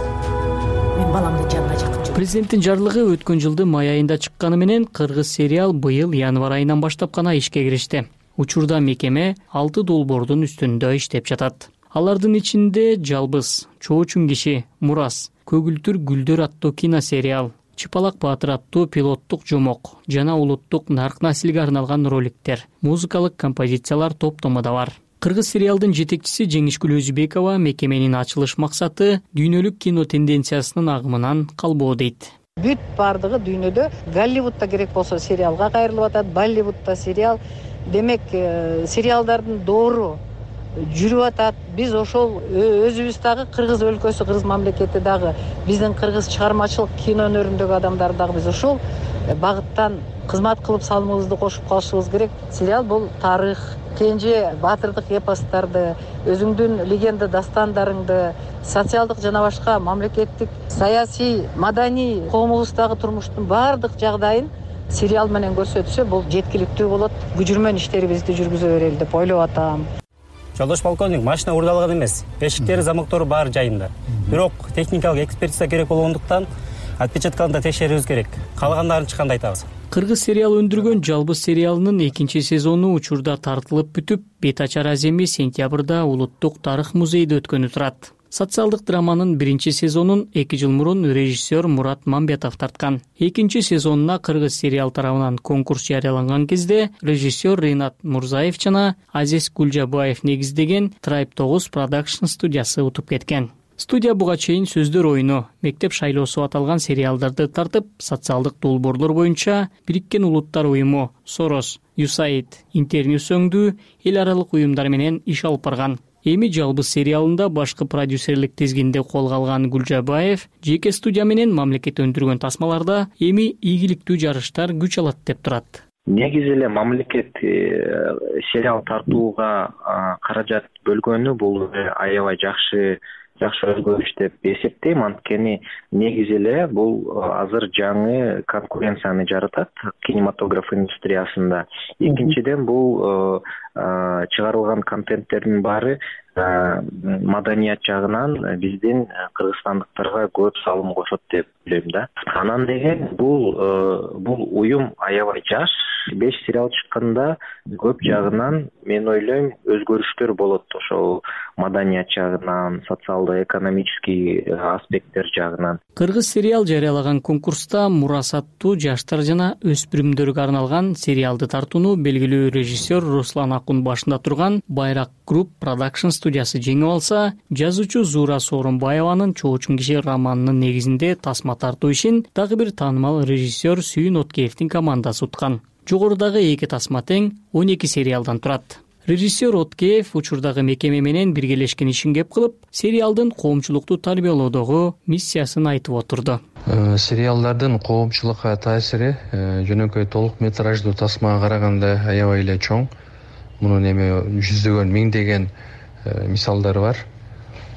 мен баламдын жанына жакын. Президенттин жарлыгы өткөн жылдын май айында чыкканы менен кыргыз сериал быйыл январь айынан баштап гана ишке киришти. Учурда мекеме 6 долбоордун үстүндө иштеп жатат. Алардын ичинде Жалбыз, Чоочун киши, Мурас, Көгүлтүр гүлдөр аттуу киносериал, Чыпалак Баатыр аттуу пилоттук жомок жана улуттук нарк наслиге арналган роликтер, музыкалык композициялар топтому да бар. Кыргыз сериалдын жетекчиси Жеңишгүл Өзүбекова мекеменин ачылыш максаты дүйнөлүк кино тенденциясынын агымынан калбоо дейт. Бүт бардыгы дүйнөдө Голливудта керек болсо сериалга кайрылып атат, Болливудта сериал. Демек, сериалдардын доору жүрүп атат. Биз ошол өзүбүз дагы кыргыз өлкөсү, кыргыз мамлекети дагы, биздин кыргыз чыгармачылык кино өнөрүндөгү адамдар дагы биз ошол багыттан кызмат кылып салымыбызды кошуп калышыбыз керек. Сериал бул тарых, кенже баатырдык эпостарды, өзүңдүн легенда дастандарыңды, социалдык жана башка мамлекеттик, саясий, маданий коомубуздагы турмуштун баардык жагдайын сериал менен көрсөтсө, бул жеткиликтүү болот. Күжүрмөн иштерибизди жүргүзө берели деп ойлоп атам. Жолдош полковник, машина урдалган эмес. Эшиктери, замоктору баары жайында. Бирок техникалык экспертиза керек болгондуктан отпечаткаларын да текшерүүбүз керек. Калгандарын чыкканда айтабыз. Кыргыз сериал өндүргөн Жалбыз сериалынын 2 сезону учурда тартылып бүтүп, бет ачар аземи сентябрда Улуттук тарых музейде өткөнү турат. Социалдык драманын 1 сезонун 2 жыл мурун режиссер Мурат Мамбетов тарткан. 2 сезонуна кыргыз сериал тарабынан конкурс жарыяланган кезде режиссер Ринат Мурзаев жана Азиз Гулжабаев негиздеген Tribe 9 Production студиясы утуп кеткен. Студия буга чейин Сөздөр оюну, Мектеп шайлоосу аталган сериалдарды тартып, социалдык долбоорлор боюнча Бириккен Улуттар уюму, Сорос, USAID, Интерньюс өңдүү эл аралык уюмдар менен иш алып барган. Эми Жалбыз сериалында башкы продюсерлик тизгинде колго алган Гулжабаев жеке студия менен мамлекет өндүргөн тасмаларда эми ийгиликтүү жарыштар күч алат деп турат. Негизи эле мамлекет сериал тартууга каражат бөлгөнү бул аябай жакшы өзгөрүш деп эсептейм. Анткени негизи эле бул азыр жаңы конкуренцияны жаратат кинематограф индустриясында. Экинчиден бул чыгарылган контенттердин баары маданият жагынан биздин кыргызстандыктарга көп салым кошот деп билем да. Анан деген бул уюм аябай жаш, 5 сериал чыкканда көп жагынан мен ойлойм өзгөрүштөр болот ошол маданият жагынан, социалдык, экономический аспекттер жагынан. Кыргыз сериал жарыялаган конкурста Мурас аттуу жаштар жана өспүрүмдөргө арналган сериалды тартууну белгилүү режиссер Руслан Акун башында турган Байрак Group Production студиясы жеңип алса, жазуучу Зуура Сооронбаеванын Чоочун киши романынын негизинде тасма тартуу ишин дагы бир таанымал режиссер Сүйүн Откеевдин командасы уткан. Жогорудагы 2 тасма тең 12 сериалдан турат. Режиссер Откеев учурдагы мекеме менен биргелешкен ишин кеп кылып, сериалдын коомчулукту тарбиялоодогу миссиясын айтып отурду. Сериалдардын коомчулукка таасири жөнөкөй толук метраждуу тасмага караганда аябай эле чоң. Мунун эми жүздөгөн, миңдеген мисалдары бар.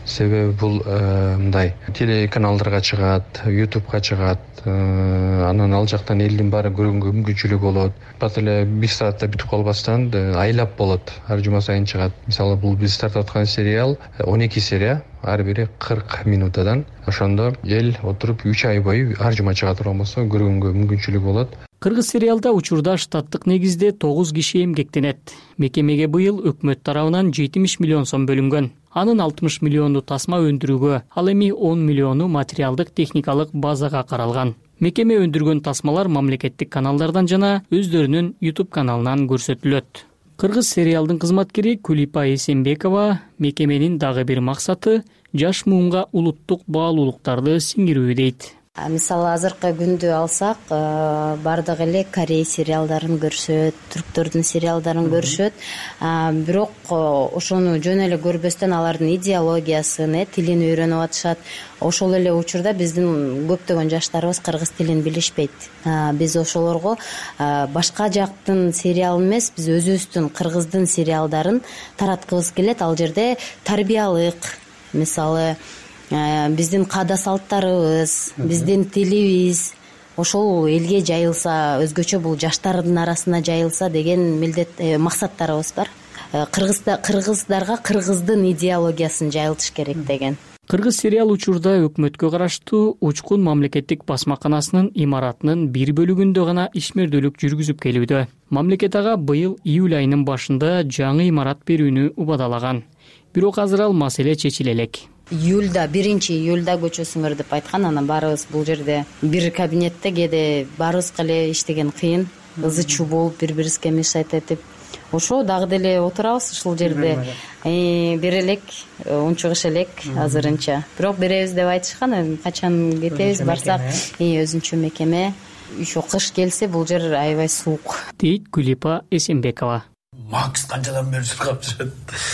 себеби бул мындай телеканалдарга чыгат, ютубка чыгат, анан ал жактан элдин баары көргөнгө мүмкүнчүлүгү болот. Бат эле бир саатта бүтүп калбастан айлап болот, ар жума сайын чыгат. Мисалы бул биз тартып аткан сериал 12 серия, ар бири 40 минутадан. Ошондо эл отуруп 3 ай бою ар жума чыга турган болсо көргөнгө мүмкүнчүлүгү болот. Кыргыз сериалда учурда штаттык негизде 9 киши эмгектенет. Мекемеге быйыл өкмөт тарабынан 70 миллион сом бөлүнгөн. Анын 60 миллиону тасма өндүрүүгө, ал эми 10 миллиону материалдык техникалык базага каралган. Мекеме өндүргөн тасмалар мамлекеттик каналдардан жана өздөрүнүн YouTube каналынан көрсөтүлөт. Кыргыз сериалдын кызматкери Кулипа Эсенбекова мекеменин дагы бир максаты жаш муунга улуттук баалуулуктарды сиңирүү дейт. Мисалы азыркы күндү алсак, бардык эле Корей сериалдарын көрүшөт, түрктөрдүн сериалдарын көрүшөт. Бирок ошону жөн эле көрбөстөн алардын идеологиясын, тилин үйрөнүп атышат. Ошол эле учурда биздин көптөгөн жаштарыбыз кыргыз тилин билишпейт. Биз ошолорго башка жактын сериалын эмес, биз өзүбүздүн кыргыздын сериалдарын тараткыбыз келет. Ал жерде тарбиялык, мисалы биздин каада салттарыбыз, биздин тилибиз ошол элге жайылса, өзгөчө бул жаштардын арасына жайылса деген максаттарыбыз бар. Кыргыздарга кыргыздын идеологиясын жайылтыш керек деген. Кыргыз сериал учурда өкмөткө караштуу Учкун мамлекеттик басмаканасынын имаратынын бир бөлүгүндө гана ишмердүүлүк жүргүзүп келүүдө. Мамлекет ага быйыл июль айынын башында жаңы имарат берүүнү убадалаган. Бирок азыр ал маселе чечиле элек. Июльда, 1-июльда көчөсүңөр деп айткан, анан баарыбыз бул жерде бир кабинетте кээде баарыбызга эле иштеген кыйын, ызы-чуу болуп бири-бирибизге мешать этип, ошо дагы деле отурабыз ушул жерде. Бир элек, унчугуш элек азырынча. Бирок беребиз деп айтышкан, качан кетебиз, барсак, өзүнчө мекеме. Ошо кыш келсе бул жер аябай суук. Дейт Кулипа Эсенбекова. Макс канчадан бери чыркап жүрөт.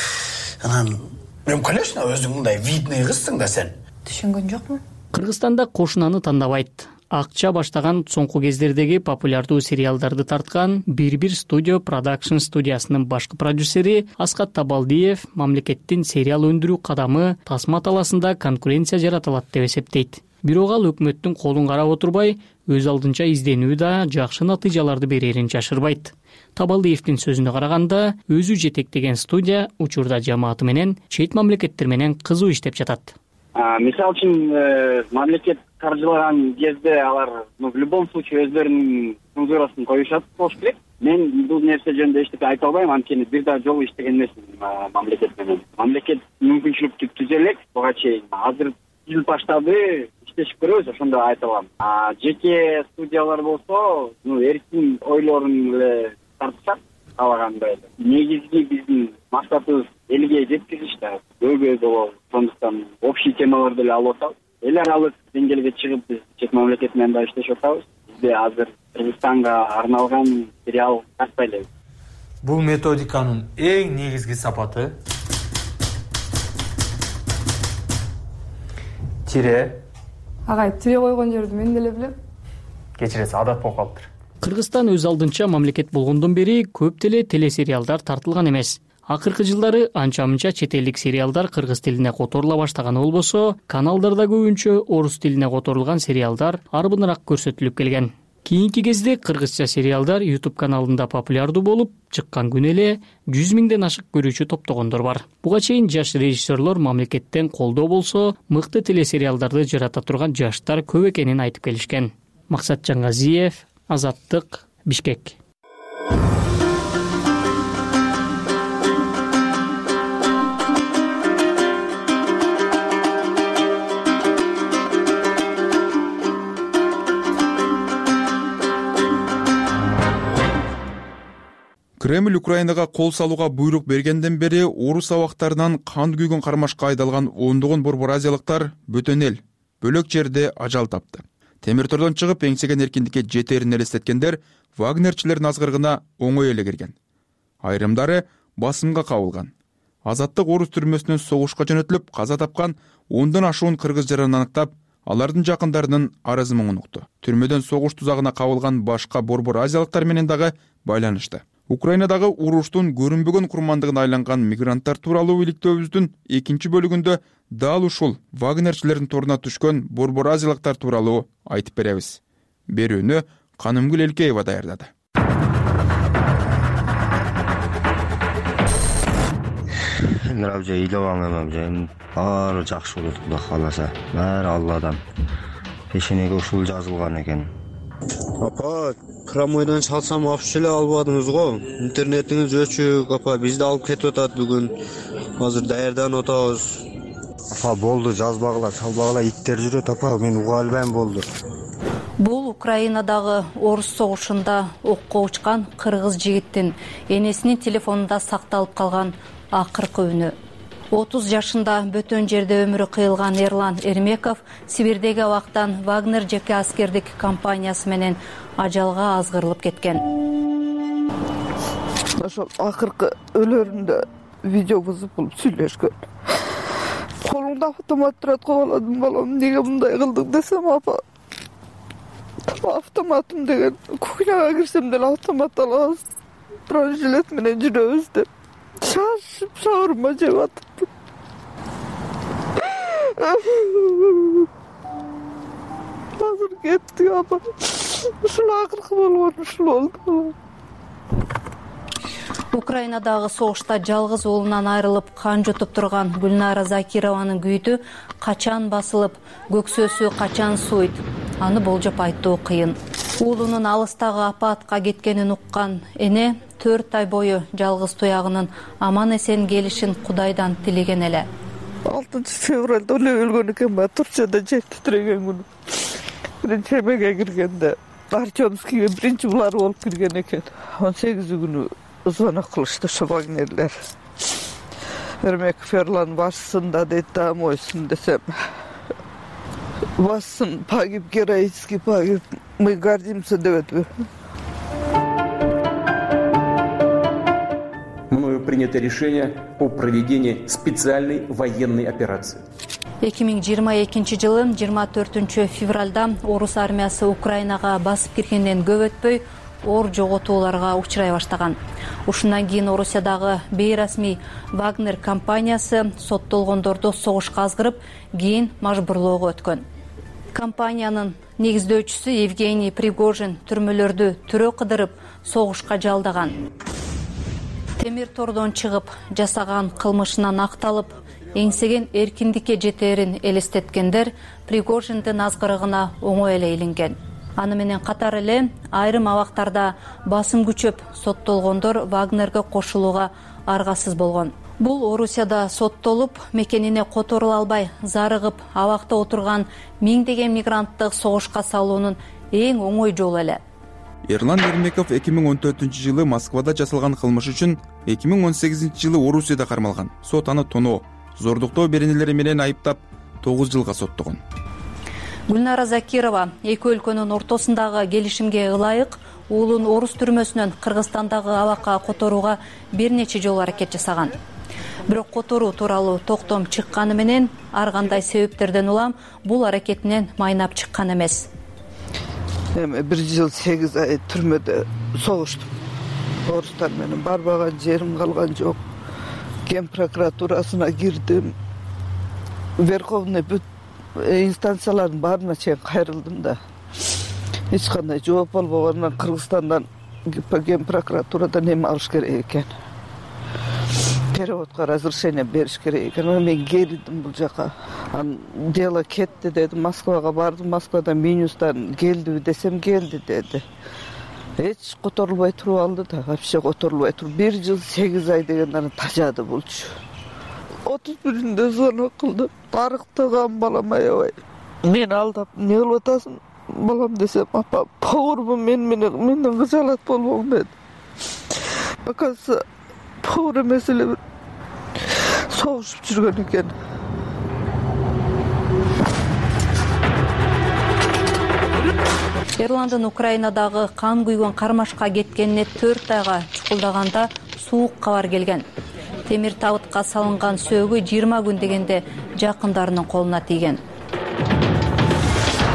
Анан мен, конечно, өзүң мындай видный кызсың да сен. Түшүнгөн жокмун. Кыргызстанда кошунаны тандабайт. Акча баштаган соңку кездердеги популярдуу сериалдарды тарткан Бир-бир студио продакшн студиясынын башкы продюсери Аскат Табалдиев мамлекеттин сериал өндүрүү кадамы тасма таласында конкуренция жаратылат деп эсептейт. Бирок ал өкмөттүн колун карап отурбай, өз алдынча изденүүдө жакшы натыйжаларды берерин жашырбайт. Табалдиевдин сөзүнө караганда, өзү жетектеген студия учурда жамааты менен чет мамлекеттер менен кызуу иштеп жатат. Мисалы үчүн мамлекет каржылаган кезде алар в любом случае өздөрүнүн цензурасын коюшат болуш керек. Мен бул нерсе жөнүндө эчтеке айта албайм, анткени бир да жолу иштеген эмесмин мамлекет менен. Мамлекет мүмкүнчүлүктү түзө элек буга чейин. Азыр ил баштады, иштешип көрөбүз, ошондо айта алам. Жеке студиялар болсо, эркин ойлорун эле тартышат, каалагандай эле. Негизги биздин максатыбыз элге жеткизиш да, көбү болобу. Сондуктан общий темаларды эле алып атабыз. Эл аралык деңгээлге чыгып биз чет мамлекет менен да иштешип атабыз. Бизде азыр Кыргызстанга арналган сериал тарта элебиз. Бул методиканын эң негизги сапаты тире. Агай, тире койгон жерди мен деле билем. Кечиресиз, адат болуп калыптыр. Кыргызстан өз алдынча мамлекет болгондон бери көп деле телесериалдар тартылган эмес. Акыркы жылдары анча-мынча чет элдик сериалдар кыргыз тилине которула баштаганы болбосо, каналдарда көбүнчө орус тилине которулган сериалдар арбыныраак көрсөтүлүп келген. Кийинки кезде кыргызча сериалдар YouTube каналында популярдуу болуп, чыккан күнү эле 100 миңден ашык көрүүчү топтогондор бар. Буга чейин жаш режиссерлор мамлекеттен колдоо болсо, мыкты телесериалдарды жарата турган жаштар көп экенин айтып келишкен. Максат Жаңгазиев, Азаттык, Бишкек. Кремль Украинага кол салууга буйрук бергенден бери орус абактарынан кан күйгөн кармашка айдалган ондогон борбор азиялыктар бөтөн эл, бөлөк жерде ажал тапты. Темир тордон чыгып эңсеген эркиндикке жетерин элестеткендер вагнерчилердин азгырыгына оңой эле кирген. Айрымдары басымга кабылган. Азаттык орус түрмөсүнөн согушка жөнөтүлүп каза тапкан 10дон ашуун кыргыз жарын аныктап, алардын жакындарынын арызын укту. Түрмөдөн согуш тузагына кабылган башка борбор азиялыктар менен дагы байланышты. Украинадагы уруштун көрүнбөгөн курмандыгына айланган мигранттар тууралуу иликтөөбүздүн экинчи бөлүгүндө дал ушул вагнерчилердин торуна түшкөн борбор азиялыктар тууралуу айтып беребиз. Берүүнү Канымгүл Элкеева даярдады. Абжа ыйлабаңам абжа, баары жакшы болот Кудай кааласа. Баары Алладан. Пешенеге ушул жазылган экен. Апа, промойдон чалсам алып эле албадыңыз го. Интернетиңиз өчүк, апа, бизди алып кетип атат бүгүн. Азыр даярданып атабыз. Апа, болду, жазбагыла, чалбагыла, иттер жүрөт, апа, мен уга албайм болду. Бул Украинадагы орус согушунда окко учкан кыргыз жигиттин энесинин телефонунда сакталып калган акыркы үнү. 30 жашында бөтөн жерде өмүрү кыйылган Эрлан Эрмеков Сибирдеги абактан Вагнер жеке аскердик компаниясы менен ажалга азгырылып кеткен. Ошол акыркы өлөрүндө видео бузуп болуп сүйлөшкөн. Колуңда автомат турат го балам, балам, эмнеге мындай кылдың десем, апа. Автоматым деген кухняга кирсем деле автомат алабыз. Бронежилет менен жүрөбүз деп. Шашып шаурма жеп атыптыр. Азыр кеттик, апа. Ушул акыркы болгон ушул болду. Украинадагы согушта жалгыз уулунан айрылып кан жутуп турган Гүлнара Закированын күйүтү качан басылып, көксөсү качан суйт, аны болжоп айтуу кыйын. Уулунун алыстагы апатка кеткенин уккан эне 4 ай бою жалгыз туягынын аман эсен келишин Кудайдан тилеген эле. 6 февралда эле өлгөн экен, Турцияда жер титиреген күнү. Биринчи эмеге киргенде Артемскийге биринчи булар болуп кирген экен. 18 күнү звонок кылышты ошо вагнерлер. Эрмеков Эрлан башсында дейт, да мойсун десем. Бассын, погиб, героический погиб. Мы гордимся деп. Мною принято решение о проведении специальной военной операции. 2022 жылы 24 февралда орус армиясы Украинага басып киргенден көп өтпөй оор жоготууларга учурай баштаган. Ушундан кийин Орусиядагы бейрасмий Вагнер компаниясы соттолгондорду согушка азгырып, кийин мажбурлоого өткөн. Компаниянын негиздөөчүсү Евгений Пригожин түрмөлөрдү түрө кыдырып, согушка жалдаган. Темир тордон чыгып, жасаган кылмышынан акталып, эңсеген эркиндикке жетерин элестеткендер Пригожиндин азгырыгына оңой эле илинген. Аны менен катар эле айрым абактарда басым күчөп соттолгондор Вагнерге кошулууга аргасыз болгон. Бул Орусияда соттолуп, мекенине которула албай, зарыгып, абакта отурган миңдеген мигрантты согушка салуунун эң оңой жолу эле. Эрлан Эрмеков 2014 жылы Москвада жасалган кылмыш үчүн 2018 жылы Орусияда кармалган. Сот аны тоноо, зордуктоо беренелери менен айыптап 9 жылга соттогон. Гүлнара Закирова эки өлкөнүн ортосундагы келишимге ылайык уулун орус түрмөсүнөн Кыргызстандагы абакка которууга бир нече жолу аракет жасаган. Бирок которуу тууралуу токтом чыкканы менен ар кандай себептерден улам бул аракетинен майнап чыккан эмес. Эми 1 жыл 8 ай түрмөдө согуштум. Орустар менен барбаган жерим калган жок. Ген прокуратурасына кирдим. Верховный инстанциялардын баарына чейин кайрылдым да. Эч кандай жооп болбогондон Кыргызстандан Ген прокуратурадан эме алыш керек экен. Переводко разрешение бериш керек экен. Мен келдим бул жака. Дело кетти деди, Москвага бардым. Москвадан Минюстан келдиби десем келди деди. Эч которулбай туруп алды да, вообще которулбай туруп. 1 жыл 8 ай дегенден тажады болчу. 31-нде звонок кылды. Арыктаган балам, аябай. Мен алдап, не кылып атасың балам десем, апа, повармын менден кыжалат болбоң деди. Оказывается, повар эмес эле бир согушуп жүргөн экен. Эрландын Украинадагы кан күйгөн кармашка кеткенине 4 айга чукулдаганда суук кабар келген. Темир табытка салынган сөөгү 20 күн дегенде жакындарынын колуна тийген.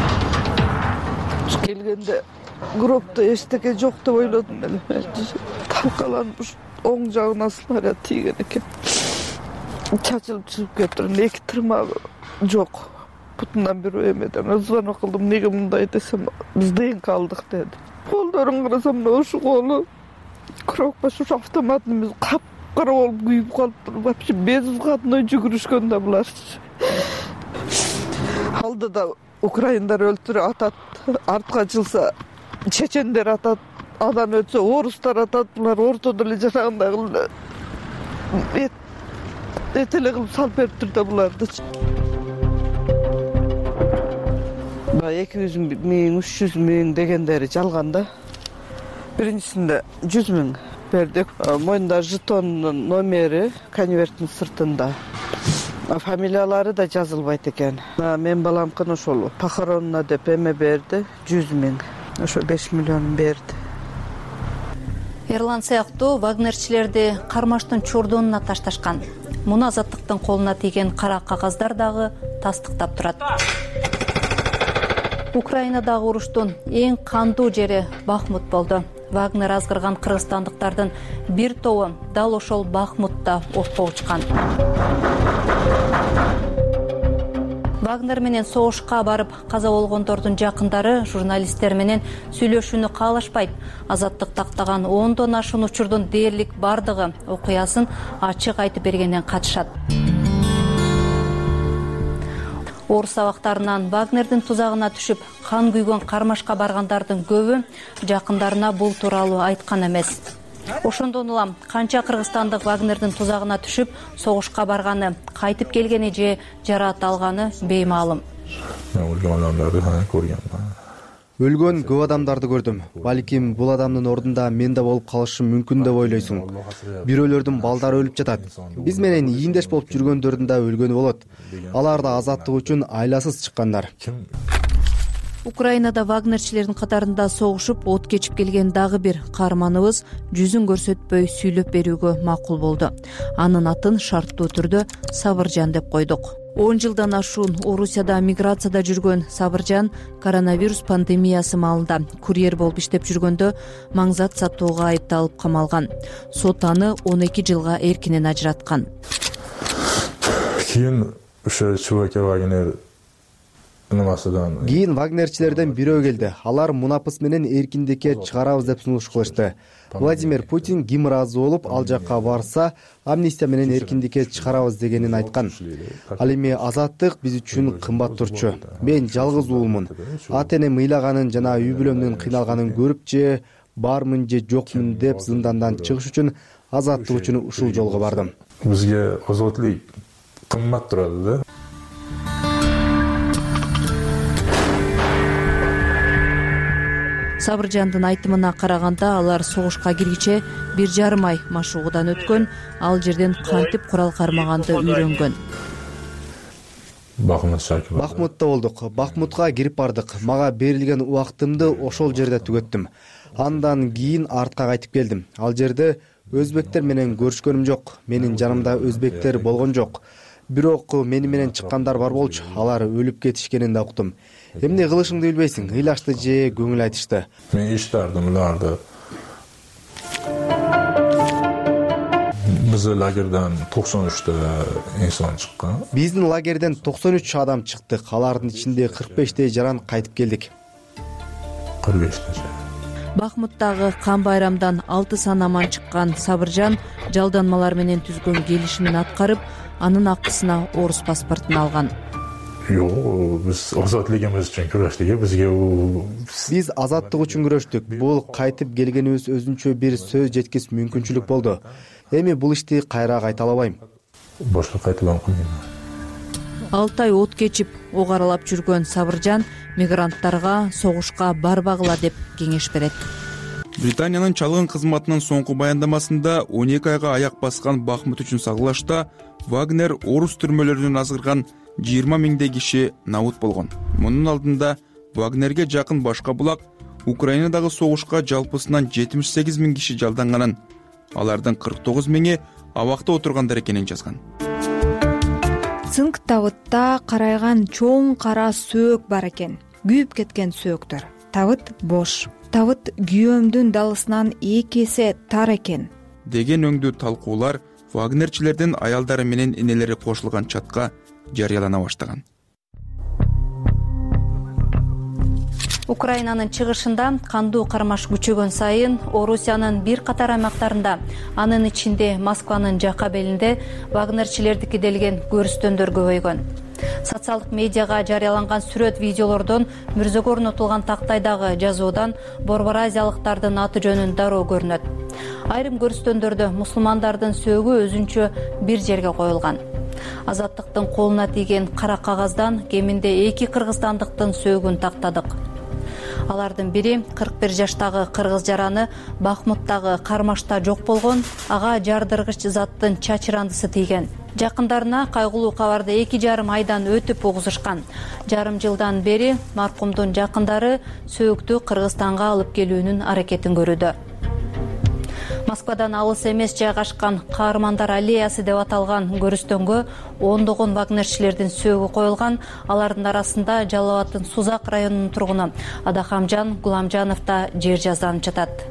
Келгенде гробто эчтеке жок деп ойлодум эле. талкаланып оң жагына снаряд тийген экен. Чачылып чыгып кетти. Эки тырмагы жок. Бутунан бир эмеден звонок кылдым. Неге мындай десем, биз ДНК алдык деди. Колдорун карасам, ушу колу коробка ушу автоматыбыз капкара болуп күйүп калыптыр. Вообще безвыходной жүгүрүшкөн да булар. Алдыда украиндар өлтүрүп атат, артка жылса чечендер атат, андан өтсө орустар атат. Булар ортодо эле жанагындай кылып этеле кылып салып бериптир да буларды. 200 миң, 300 миң дегендери жалган да. Биринчисинде 100 миң бердик. Моюнда жетондун номери конверттин сыртында. Фамилиялары да жазылбайт экен. Мен баламкын ошол похоронуна деп эме берди, 100 миң. Ошо 5 миллион берди. Эрлан сыяктуу вагнерчилерди кармаштын чордонуна ташташкан. Муну Азаттыктын колуна тийген кара кагаздар дагы тастыктап турат. Украинадагы уруштун эң кандуу жери Бахмут болду. Вагнер азгырган кыргызстандыктардын бир тобу дал ошол Бахмутта отко учкан. Вагнер менен согушка барып каза болгондордун жакындары журналисттер менен сүйлөшүүнү каалашпайт. Азаттык тактаган 10дон ашуун учурдун дээрлик бардыгы окуясын ачык айтып бергенден катышат. Орус абактарынан Вагнердин тузагына түшүп, кан күйгөн кармашка баргандардын көбү жакындарына бул тууралуу айткан эмес. Ошондон улам канча кыргызстандык Вагнердин тузагына түшүп, согушка барганы, кайтып келгени же жараат алганы беймаалым. Өлгөн көп адамдарды көрдүм. Балким бул адамдын ордунда мен да болуп калышым мүмкүн деп ойлойсуң. Бирөөлөрдүн балдары өлүп жатат. Биз менен ийиндеш болуп жүргөндөрдүн да өлгөнү болот. Алар да азаттык үчүн айласыз чыккандар. Украинада вагнерчилердин катарында согушуп, от кечип келген дагы бир каарманыбыз жүзүн көрсөтпөй сүйлөп берүүгө макул болду. Анын атын шарттуу түрдө Сабыржан деп койдук. 10 жылдан ашуун Орусияда миграцияда жүргөн Сабыржан коронавирус пандемиясы маалында курьер болуп иштеп жүргөндө маңзат сатууга айыпталып камалган. Сот аны 12 жылга эркинен ажыраткан. Кийин ошо чубаке Вагнер Кийин вагнерчилерден бирөө келди. Алар мунапыс менен эркиндикке чыгарабыз деп сунуш кылышты. Владимир Путин ким ыраазы болуп ал жакка барса, амнистия менен эркиндикке чыгарабыз дегенин айткан. Ал эми азаттык биз үчүн кымбат турчу. Мен жалгыз уулмун. Ата-энем ыйлаганын жана үй бүлөмдүн кыйналганын көрүп же бармын же жокмун деп зындандан чыгыш үчүн азаттык үчүн ушул жолго бардым. Бизге азаттык кымбат турат да. Сабыржандын айтымына караганда алар согушка киргиче 1,5 ай машыгуудан өткөн, ал жерден кантип курал кармаганды үйрөнгөн. Бахмутта болдук. Бахмутка кирип бардык. Мага берилген убактымды ошол жерде түгөттүм. Андан кийин артка кайтып келдим. Ал жерде өзбектер менен көрүшкөнүм жок. Менин жанымда өзбектер болгон жок. Бирок мени менен чыккандар бар болчу. Алар өлүп кетишкенин да уктум. Эмне кылышыңды билбейсиң, ыйлашты же көңүл айтышты. Мен иштардым уларды. Биздин лагерден 93 инсан чыккан. Биздин лагерден 93 адам чыкты. Алардын ичинде 45 жаран кайтып келдик. 45. Бахмуттагы кан байрамдан 6 санаман чыккан Сабыржан жалданмалар менен түзгөн келишимин аткарып, анын акысына орус паспортун алган. Биз азаттыгыбыз үчүн күрөштүк. Биз азаттык үчүн күрөштүк. Бул кайтып келгенибиз өзүнчө бир сөз жеткис мүмкүнчүлүк болду. Эми бул ишти кайра кайта албайм. Башка кайта албайм. 6 ай от кечип, ок аралап жүргөн Сабыржан мигранттарга согушка барбагыла деп кеңеш берет. Британиянын чалгын кызматынын соңку баяндамасында 12 айга аяк баскан Бахмут үчүн сагылашта Вагнер орус түрмөлөрүнөн азгырган 20 миңдей киши набут болгон. Мунун алдында Вагнерге жакын башка булак Украинадагы согушка жалпысынан 78 миң киши жалданганын, алардын 49 миңи абакта отургандар экенин жазган. Цинк табытта карайган чоң кара сөөк бар экен. Күйүп кеткен сөөктөр. Табыт бош. табыт күйөөмдүн далысынан 2 эсе тар экен деген өңдүү талкуулар вагнерчилердин аялдары менен энелери кошулган чатка жарыялана баштаган. Украинанын чыгышында кандуу кармаш күчөгөн сайын Орусиянын бир катар аймактарында, анын ичинде Москванын жака белинде вагнерчилердики делген көрүстөндөр көбөйгөн. Социалдык медиага жарыяланган сүрөт видеолордон мүрзөгө орнотулган тактайдагы жазуудан борбор азиялыктардын аты жөнүн дароо көрүнөт. Айрым көрүстөндөрдө мусулмандардын сөөгү өзүнчө бир жерге коюлган. Азаттыктын колуна тийген кара кагаздан кеминде 2 кыргызстандыктын сөөгүн тактадык. Алардын бири 41 жаштагы кыргыз жараны Бахмуттагы кармашта жок болгон, ага жардыргыч заттын чачырандысы тийген. Жакындарына кайгылуу кабарды 2,5 айдан өтүп угузушкан. Жарым жылдан бери маркумдун жакындары сөөктү Кыргызстанга алып келүүнүн аракетин көрүүдө. Москвадан алыс эмес жайгашкан Каармандар аллеясы деп аталган көрүстөнгө ондогон вагнерчилердин сөөгү коюлган. Алардын арасында Жалал Абаддын Сузак районунун тургуну Адахамжан Гуламжанов да жер жазданып жатат.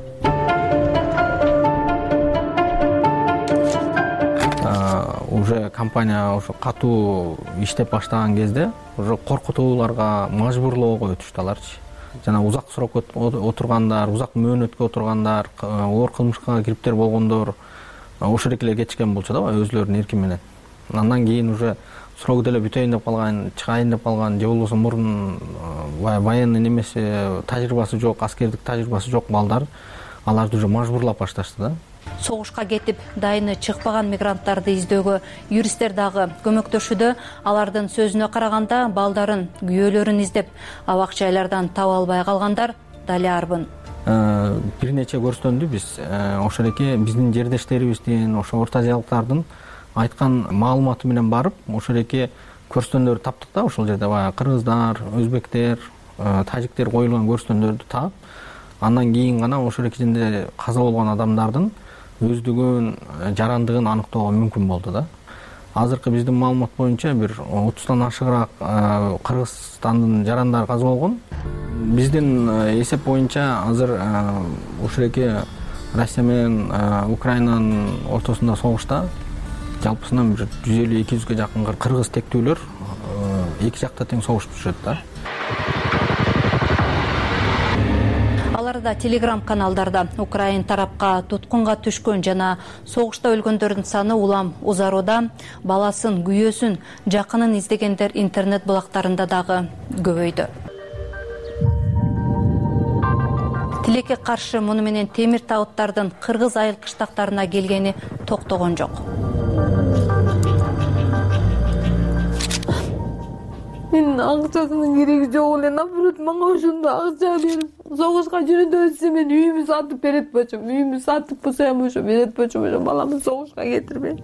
Уже компания ошо катуу иштеп баштаган кезде уже коркутууларга мажбурлоого өтүштү аларчы. Жана узак срок отургандар, узак мөөнөткө отургандар, оор кылмышка кириптер болгондор ошол эле кетишкен болчу да, өзлөрүнүн эрки менен. Андан кийин уже срок деле бүтөйүн деп калган, чыгайын деп калган, же болбосо мурун военный немесе тажрыйбасы жок, аскердик тажрыйбасы жок балдар, аларды уже мажбурлап башташты да. Согушка кетип дайыны чыкпаган мигранттарды издөөгө юристтер дагы көмөктөшүүдө. Алардын сөзүнө караганда, балдарын, күйөөлөрүн издеп, абак жайлардан таба албай калгандар дали арбын. Бир нече көрүстөндү биз ошол эки биздин жердештерибиздин, ошо Орто Азиялыктардын айткан маалыматы менен барып, ошол эки көрүстөндөрдү таптык да, ошол жерде кыргыздар, өзбектер, тажиктер коюлган көрүстөндөрдү таап, андан кийин гана ошол эки жерде каза болгон адамдардын өздүгүн, жарандыгын аныктоого мүмкүн болду да. Азыркы биздин маалымат боюнча бир 30тан ашыгыраак Кыргызстандын жарандары каза болгон. Биздин эсеп боюнча азыр ушул эки Россия менен Украинанын ортосунда согушта жалпысынан бир 150-200ге жакын кыргыз тектүүлөр эки жакта тең согушуп жүрөт да. Аларда телеграм каналдарда Украин тарапка туткунга түшкөн жана согушта өлгөндөрдүн саны улам узарууда, баласын, күйөөсүн, жакынын издегендер интернет булактарында дагы көбөйдү. Тилекке каршы муну менен темир табыттардын кыргыз айыл кыштактарына келгени токтогон жок. Менин акчасынын кереги жок эле, наоборот, мага ошондо акча берип, согушка жүргөндө өтсө мен үйүмдү сатып берет болчумун. Үйүмдү сатып болсом ошо берет болчумун, ошо баламды согушка кетирбей.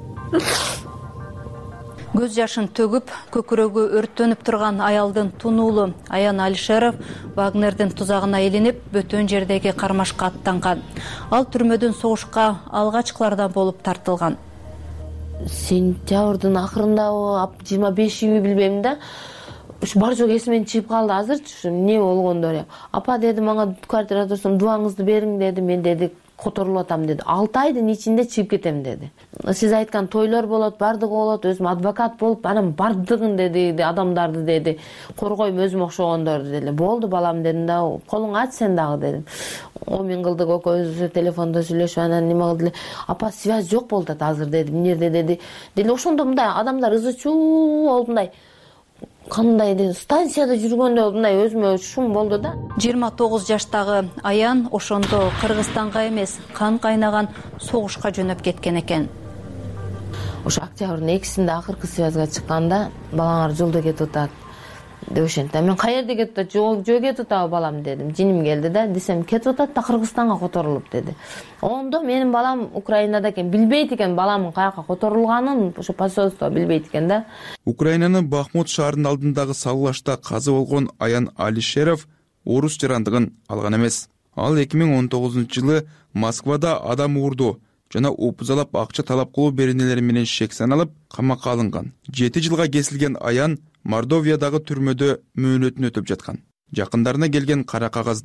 Көз жашын төгүп, көкүрөгү өрттөнүп турган аялдын тунуулу Аян Алишеров Вагнердин тузагына илинип, бөтөн жердеги кармашка аттанган. Ал түрмөдөн согушка алгачкылардан болуп тартылган. Сентябрдын акырында 25-и билбейм да. Ушу бар жок эсимден чыгып калды азырчы, эмне болгондор. Апа деди, мага квартирада турсам дубаңызды бериң деди. Мен деди, которулуп атам деди. 6 айдын ичинде чыгып кетем деди. Сиз айткан тойлор болот, бардыгы болот, өзүм адвокат болуп, анан бардыгын деди, адамдарды деди, коргойм өзүм окшогондорду деди. Болду балам дедим да, колуң ач сен дагы дедим. Мен кылдык экөөбүз телефондо сүйлөшүп, анан неме кылды эле. Апа связь жок болуп атат азыр деди. Эмнерде деди. Дели ошондо мындай адамдар ызы-чуу болуп мындай кандай деди, станцияда жүргөндө мындай өзүмө шум болду да. 29 жаштагы Аян ошондо Кыргызстанга эмес, кан кайнаган согушка жөнөп кеткен экен. Ошо октябрдын 2-синде акыркы связга чыкканда балаңар жолдо кетип атат деп ошентти. Мен каерде кетип атат? Жок кетип атабы балам дедим. Жиним келди да, десем кетип атат да Кыргызстанга которулуп деди. Ондо менин балам Украинада экен, билбейт экен баламдын каяка которулганын, ошо посольство билбейт экен да. Украинанын Бахмут шаарынын алдындагы саллашта каза болгон Аян Алишеров орус жарандыгын алган эмес. Ал 2019-жылы Москвада адам уурдоо жана упузалап акча талап кылуу беренелери менен шек саналып камакка алынган. 7 жылга кесилген Аян Мордовиядагы түрмөдө мөөнөтүн өтөп жаткан. Жакындарына келген кара кагазда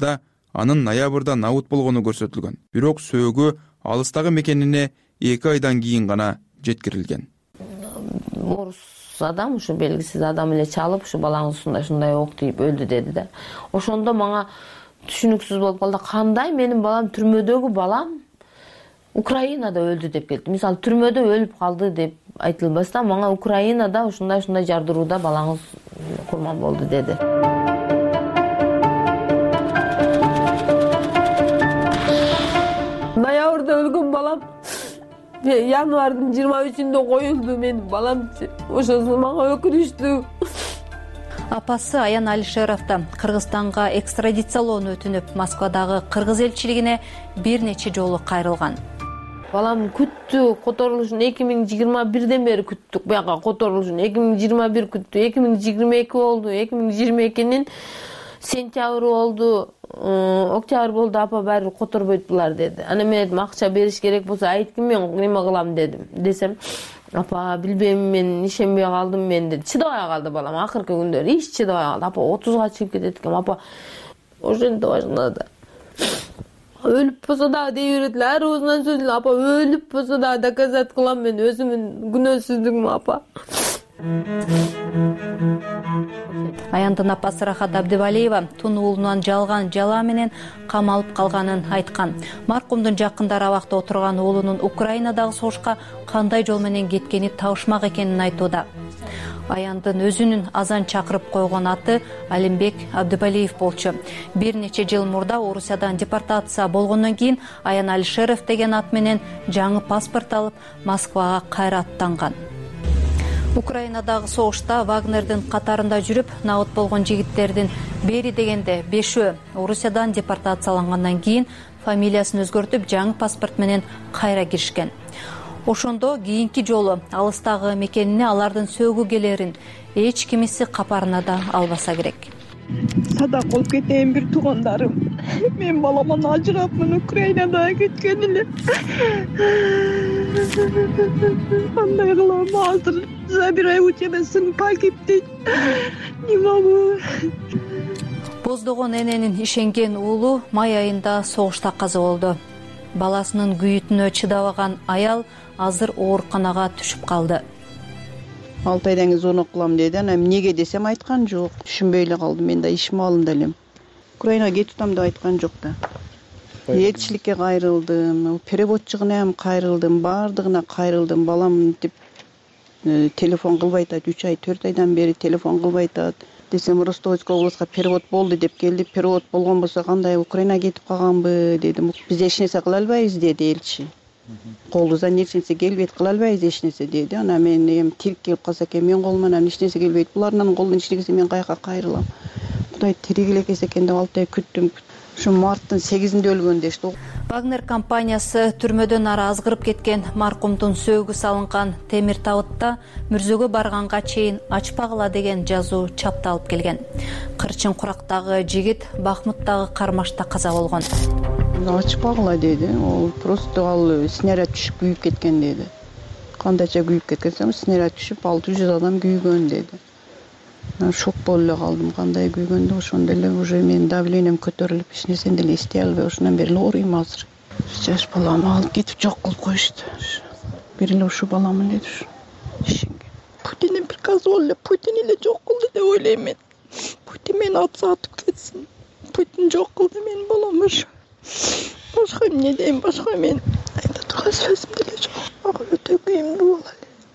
анын ноябрда набыт болгону көрсөтүлгөн. Бирок сөөгү алыстагы мекенине 2 айдан кийин гана жеткирилген. Орус адам, ушу белгисиз адам эле чалып, ушу балаңыз ушундай ок тийип өлдү деди да. Ошондо мага түшүнүксүз болуп калды. Кандай менин балам, түрмөдөгү балам Украинада өлдү деп келди. Мисалы, түрмөдө өлүп калды деп айтылбастан, мага Украинада ушундай жардырууда балаңыз курман болду деди. Ноябрда өлгөн балам январдын 23-інде коюлду менин баламчы. Ошосу мага өкүнүчтүү. Апасы Аян Алишеровду Кыргызстанга экстрадициялоону өтүнүп, Москвадагы кыргыз элчилигине бир нече жолу кайрылган. Балам күттү, которулушун 2021ден бери күттүк. Буяка которулушун 2021 күттү, 2022 болду, 2022нин сентябры болду, октябрь болду, апа баары которбойт булар деди. Ана мен айттым, акча бериш керек болсо айткын, мен неме кылам дедим. Десем, апа билбейм, мен ишенбей калдым мен деди. Чыдабай калды балам, акыркы күндөрү эч чыдабай калды. Апа 30га чыгып кетет экен. Апа ошентип башында өлүп болсо да дей берет эле, ар оозунан сөзүн, апа өлүп болсо да доказать кылам, мен өзүмдүн күнөөсүздүгүм, апа. Аяндын апасы Рахат Абдыбалиева тун уулунан жалган жала менен камалып калганын айткан. Маркумдун жакындары абакта отурган уулунун Украинадагы согушка кандай жол менен кеткени табышмак экенин айтууда. Аяндын өзүнүн азан чакырып койгон аты Алимбек Абдыбалиев болчу. Бир нече жыл мурда Орусиядан депортация болгондон кийин Аян Алишеров деген ат менен жаңы паспорт алып, Москвага кайра аттанган. Украинадагы согушта Вагнердин катарында жүрүп, набыт болгон жигиттердин бери дегенде 5-өө Орусиядан депортациялангандан кийин фамилиясын өзгөртүп, жаңы паспорт менен кайра киришкен. Ошондо кийинки жолу алыстагы мекенине алардын сөөгү келерин эч кимиси капарына да албаса керек. Садак болуп кетейин бир туугандарым. Мен баламан ажырапмын, Украинада кеткен эле. Кандай кылам азыр? Забирай у тебя сын погиб дейт. Не могу. Боздогон эненин ишенген уулу май айында согушта каза болду. Баласынын күйүтүнө чыдабаган аял азыр ооруканага түшүп калды. 6 айдан звонок кылам деди. Ана эмнеге десем айткан жок. Түшүнбөй эле калдым. Мен да ишим алында элем. Украинага кетип атам деп айткан жок да. Элчиликке кайрылдым, переводчугуна ham кайрылдым, баардыгына кайрылдым. Балам мынтип телефон кылбай атат, 3 ай 4 айдан бери телефон кылбай атат. Десем Ростовская областка перевод болду деп келди. Перевод болгон болсо кандай Украинага кетип калганбы дедим. Биз эч нерсе кыла албайбыз деди элчи. Колубуздан эч нерсе келбейт, кыла албайбыз эч нерсе деди. Ана мен эми тирип келип калса экен, мен колуман эч нерсе келбейт. Булардын колунан эч нерсе мен каяка кайрылам. Кудай тирик эле экен экен деп 6 ай күттүм. Ушу марттын 8-inde өлгөн дешти. Вагнер компаниясы түрмөдөн ары азгырып кеткен маркумдун сөөгү салынган темир табытта мүрзөгө барганга чейин ачпагыла деген жазуу чапталып келген. Кырчын курактагы жигит Бахмуттагы кармашта каза болгон. Ачпагыла деди. Ол просто ал снаряд түшүп күйүп кеткен деди. Кандайча күйүп кеткен, снаряд түшүп 600 адам күйгөн деди. Шок болуп эле калдым, кандай күйгөндө. Ошондо эле уже менин давлением көтөрүлүп, эч нерсени деле эстей албай, ошондон бери эле ооруйм азыр. Жаш баламды алып кетип жок кылып коюшту. Бир эле ушу баламын деди. Путиндин приказы болуп эле Путин эле жок кылды деп ойлойм мен. Путин мени атып кетсин. Путин жок кылды менин баламды. Башка эмне дейм, башка мен айта турган сөзүм деле жок. Ага өтө күйүмдүү болот.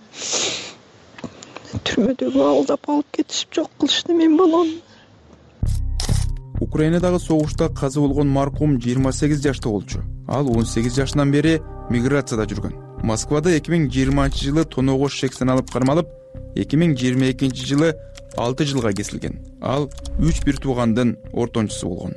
Түрмөдөгү алдап алып кетишип жок кылышты мен баламды. Украинадагы согушта каза болгон маркум 28 жашта болчу. Ал 18 жашынан бери миграцияда жүргөн. Москвада 2020-жылы тоноого шектен алып кармалып, 2022 жылы 6 жылга кесилген. Ал 3 бир туугандын ортончусу болгон.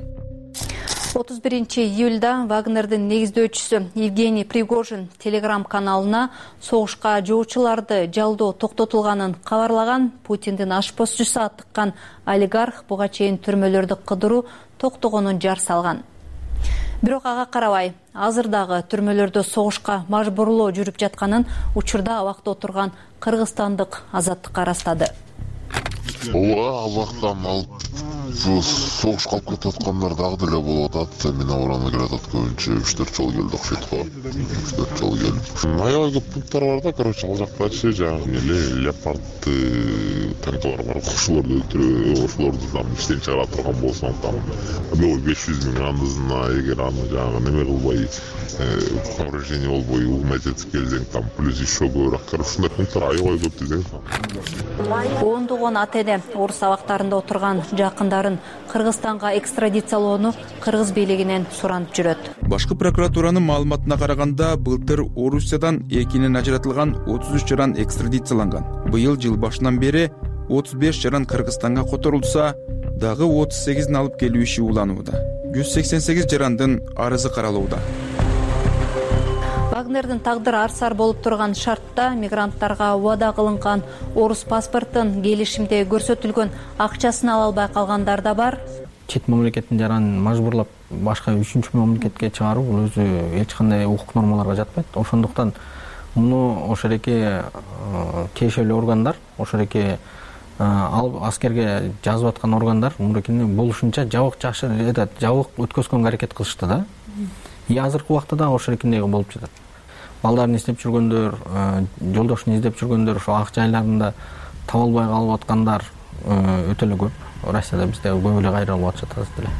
31-июлда Вагнердин негиздөөчүсү Евгений Пригожин Telegram каналына согушка жоочуларды жалдоо токтотулганын кабарлаган. Путиндин ашпозчусу аттыккан олигарх буга чейин түрмөлөрдү кыдыруу токтогонун жар салган. Бирок ага карабай, азыр дагы түрмөлөрдө согушка мажбурлоо жүрүп жатканын учурда абакта отурган кыргызстандык Азаттыкка ырастады. Ооба, абактан алып Şu soğuş kalıp ketetkандар дагы деле болуп атат. Мен абарана келатат көбүнчө 3-4 жол келди окшойт го. 3-4 жол келип. Аябай көп пункттар бар да, короче, ал жактачы жаңы эле леопард танкалар бар. Ошолорду өлтүрүп, ошолорду там иштен чыгара турган болсоң, там 500 000 андызына эгер аны жаңы неме кылбай, повреждение болбой угнать этип келсең, там плюс еще көбүрөөк. Короче, ушундай пункттар аябай көп десең. Ондогон ата-эне орус абактарында отурган жакындарын Кыргызстанга экстрадициялоону кыргыз бийлигинен суранып жүрөт. Башкы прокуратуранын маалыматына караганда, былтыр Орусиядан эркинен ажыратылган 33 жаран экстрадицияланган. Быйыл жыл башынан бери 35 жаран Кыргызстанга которулса, дагы 38-ин алып келүү иши уланууда. 188 жарандын арызы каралууда. Вагнердин тагдыры арсар болуп турган шартта мигранттарга убада кылынган орус паспортун келишимде көрсөтүлгөн акчасын ала албай калгандар да бар. Чет мамлекеттин жаранын мажбурлап башка 3-чү мамлекетке чыгаруу бул өзү эч кандай укук нормаларга жатпайт. Ошондуктан муну ошол эки тиешелүү органдар, ошол эки алып аскерге жазып аткан органдар мурекени болушунча жабык өткөзгөнгө аракет кылышты да. И азыркы убакта да ошол экиндей болуп жатат. Балдарын издеп жүргөндөр, жолдошун издеп жүргөндөр, ошо ак жайларында таба албай калып аткандар өтө эле көп. Россияда бизде көп эле кайрылып атышат азыр деле.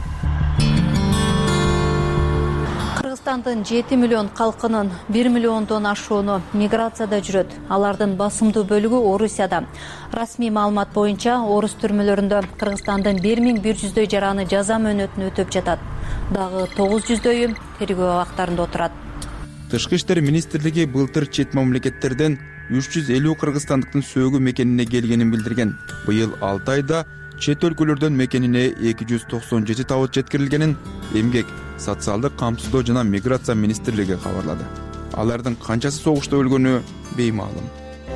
Кыргызстандын 7 миллион калкынын 1 миллиондон ашууну миграцияда жүрөт. Алардын басымдуу бөлүгү Орусияда. Расмий маалымат боюнча орус түрмөлөрүндө Кыргызстандын 1100дөй жараны жаза мөөнөтүн өтөп жатат. Дагы 900дөйү тергөө абактарында отурат. Тышкы иштер министрлиги былтыр чет мамлекеттерден 350 кыргызстандыктын сөөгү мекенине келгенин билдирген. Быйыл 6 айда чет өлкөлөрдөн мекенине 297 табыт жеткирилгенин Эмгек, социалдык камсыздоо жана миграция министрлиги кабарлады. Алардын канчасы согушта өлгөнү беймаалым.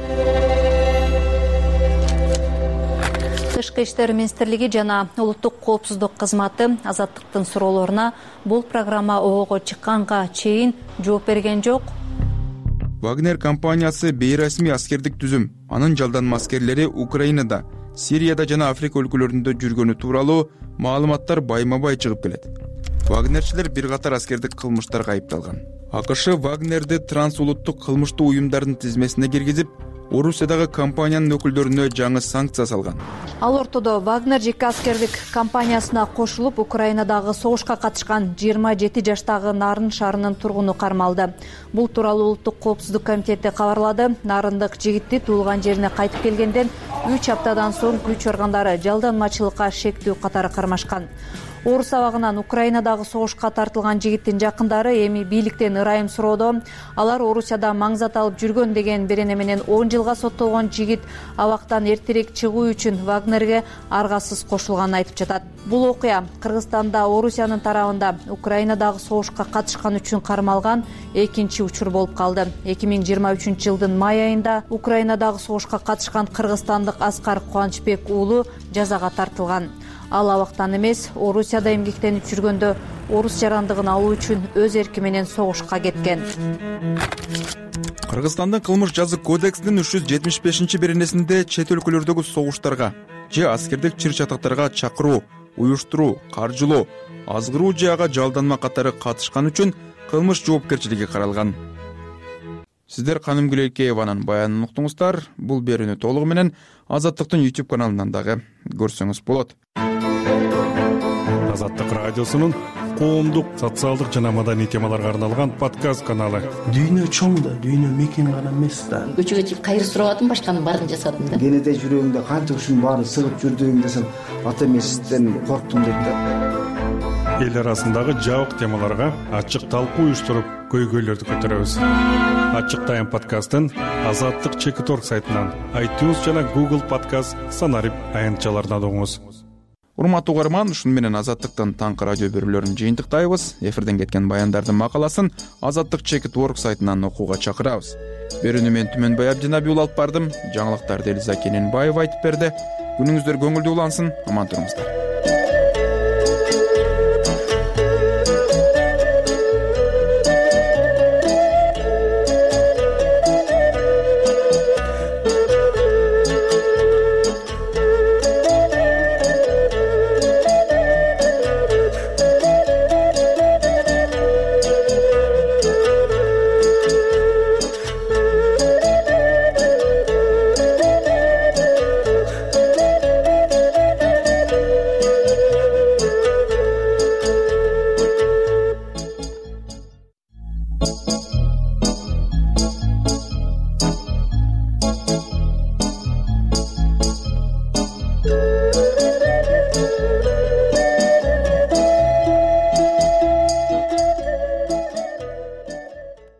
Тышкы иштер министрлиги жана улуттук коопсуздук кызматы Азаттыктын суроолоруна бул программа ого чыкканга чейин жооп берген жок. Вагнер компаниясы бейрасмий аскердик түзүм. Анын жалданма аскерлери Украинада, Сирияда жана Африка өлкөлөрүндө жүргөнү тууралуу маалыматтар байма-бай чыгып келет. Вагнерчилер бир катар аскердик кылмыштарга айыпталган. АКШ Вагнерди трансулуттук кылмыштуу уюмдардын тизмесине киргизип, Орусиядагы компаниянын өкүлдөрүнө жаңы санкция салган. Ал ортодо Вагнер жеке аскердик компаниясына кошулуп, Украинадагы согушка катышкан 27 жаштагы Нарын шаарынын тургуну кармалды. Бул тууралуу улуттук коопсуздук комитети кабарлады. Нарындык жигитти туулган жерине кайтып келгенден 3 аптадан соң күч органдары жалданмачылыкка шектүү катары кармашкан. Орус абагынан Украинадагы согушка тартылган жигиттин жакындары эми бийликтен ырайым суроодо. Алар Орусияда маңзат алып жүргөн деген берене менен 10 жылга соттолгон жигит абактан эртерээк чыгуу үчүн Вагнерге аргасыз кошулганын айтып жатат. Бул окуя Кыргызстанда Орусиянын тарабында Украинадагы согушка катышкан үчүн кармалган экинчи учур болуп калды. 2023 жылдын май айында Украинадагы согушка катышкан кыргызстандык Аскар Кубанычбек уулу жазага тартылган. Ал абактан эмес, Орусияда эмгектенип жүргөндө орус жарандыгын алуу үчүн өз эрки менен согушка кеткен. Кыргызстандын кылмыш жаза кодексинин 375-беренесинде чет өлкөлөрдөгү согуштарга же аскердик чыр-чатактарга чакыруу, уюштуруу, каржылоо, азгыруу же ага жалданма катары катышкан үчүн кылмыш жоопкерчилиги каралган. Сиздер Каным Гүлейкееванын баянын уктуңуздар. Бул берүүнү толугу менен Азаттыктын YouTube каналынан дагы көрсөңүз болот. Азаттык радиосунун коомдук, социалдык жана маданий темаларга арналган подкаст каналы. Дүйнө чоң да, дүйнө мекен гана эмес да. Көчөгө чыгып кайыр сурабадым, башканын баарын жасадым да. Кенеде жүрөгүңдө канча ушунун баарын сыгып жүрдүң десем, ата эмесизден корктум дейт да. Эл арасындагы жабык темаларга ачык талкуу уюштуруп, көйгөйлөрдү көтөрөбүз. Ачык Тайм подкастын Азаттык Чекит.org сайтынан, iTunes жана Google Podcast санарип аянтчаларынан угуңуз. Урматтуу угарман, ушуну менен Азаттыктын таңкы радио берүүлөрүн жыйынтыктайбыз. Эфирден кеткен баяндардын макаласын Азаттык Чекит.org сайтынан окууга чакырабыз. Берүүнү мен Түмөнбай Абдинабий алып бардым. Жаңылыктарды Элиза Кененбаева айтып берди. Күнүңүздөр көңүлдүү улансын, аман туруңуздар.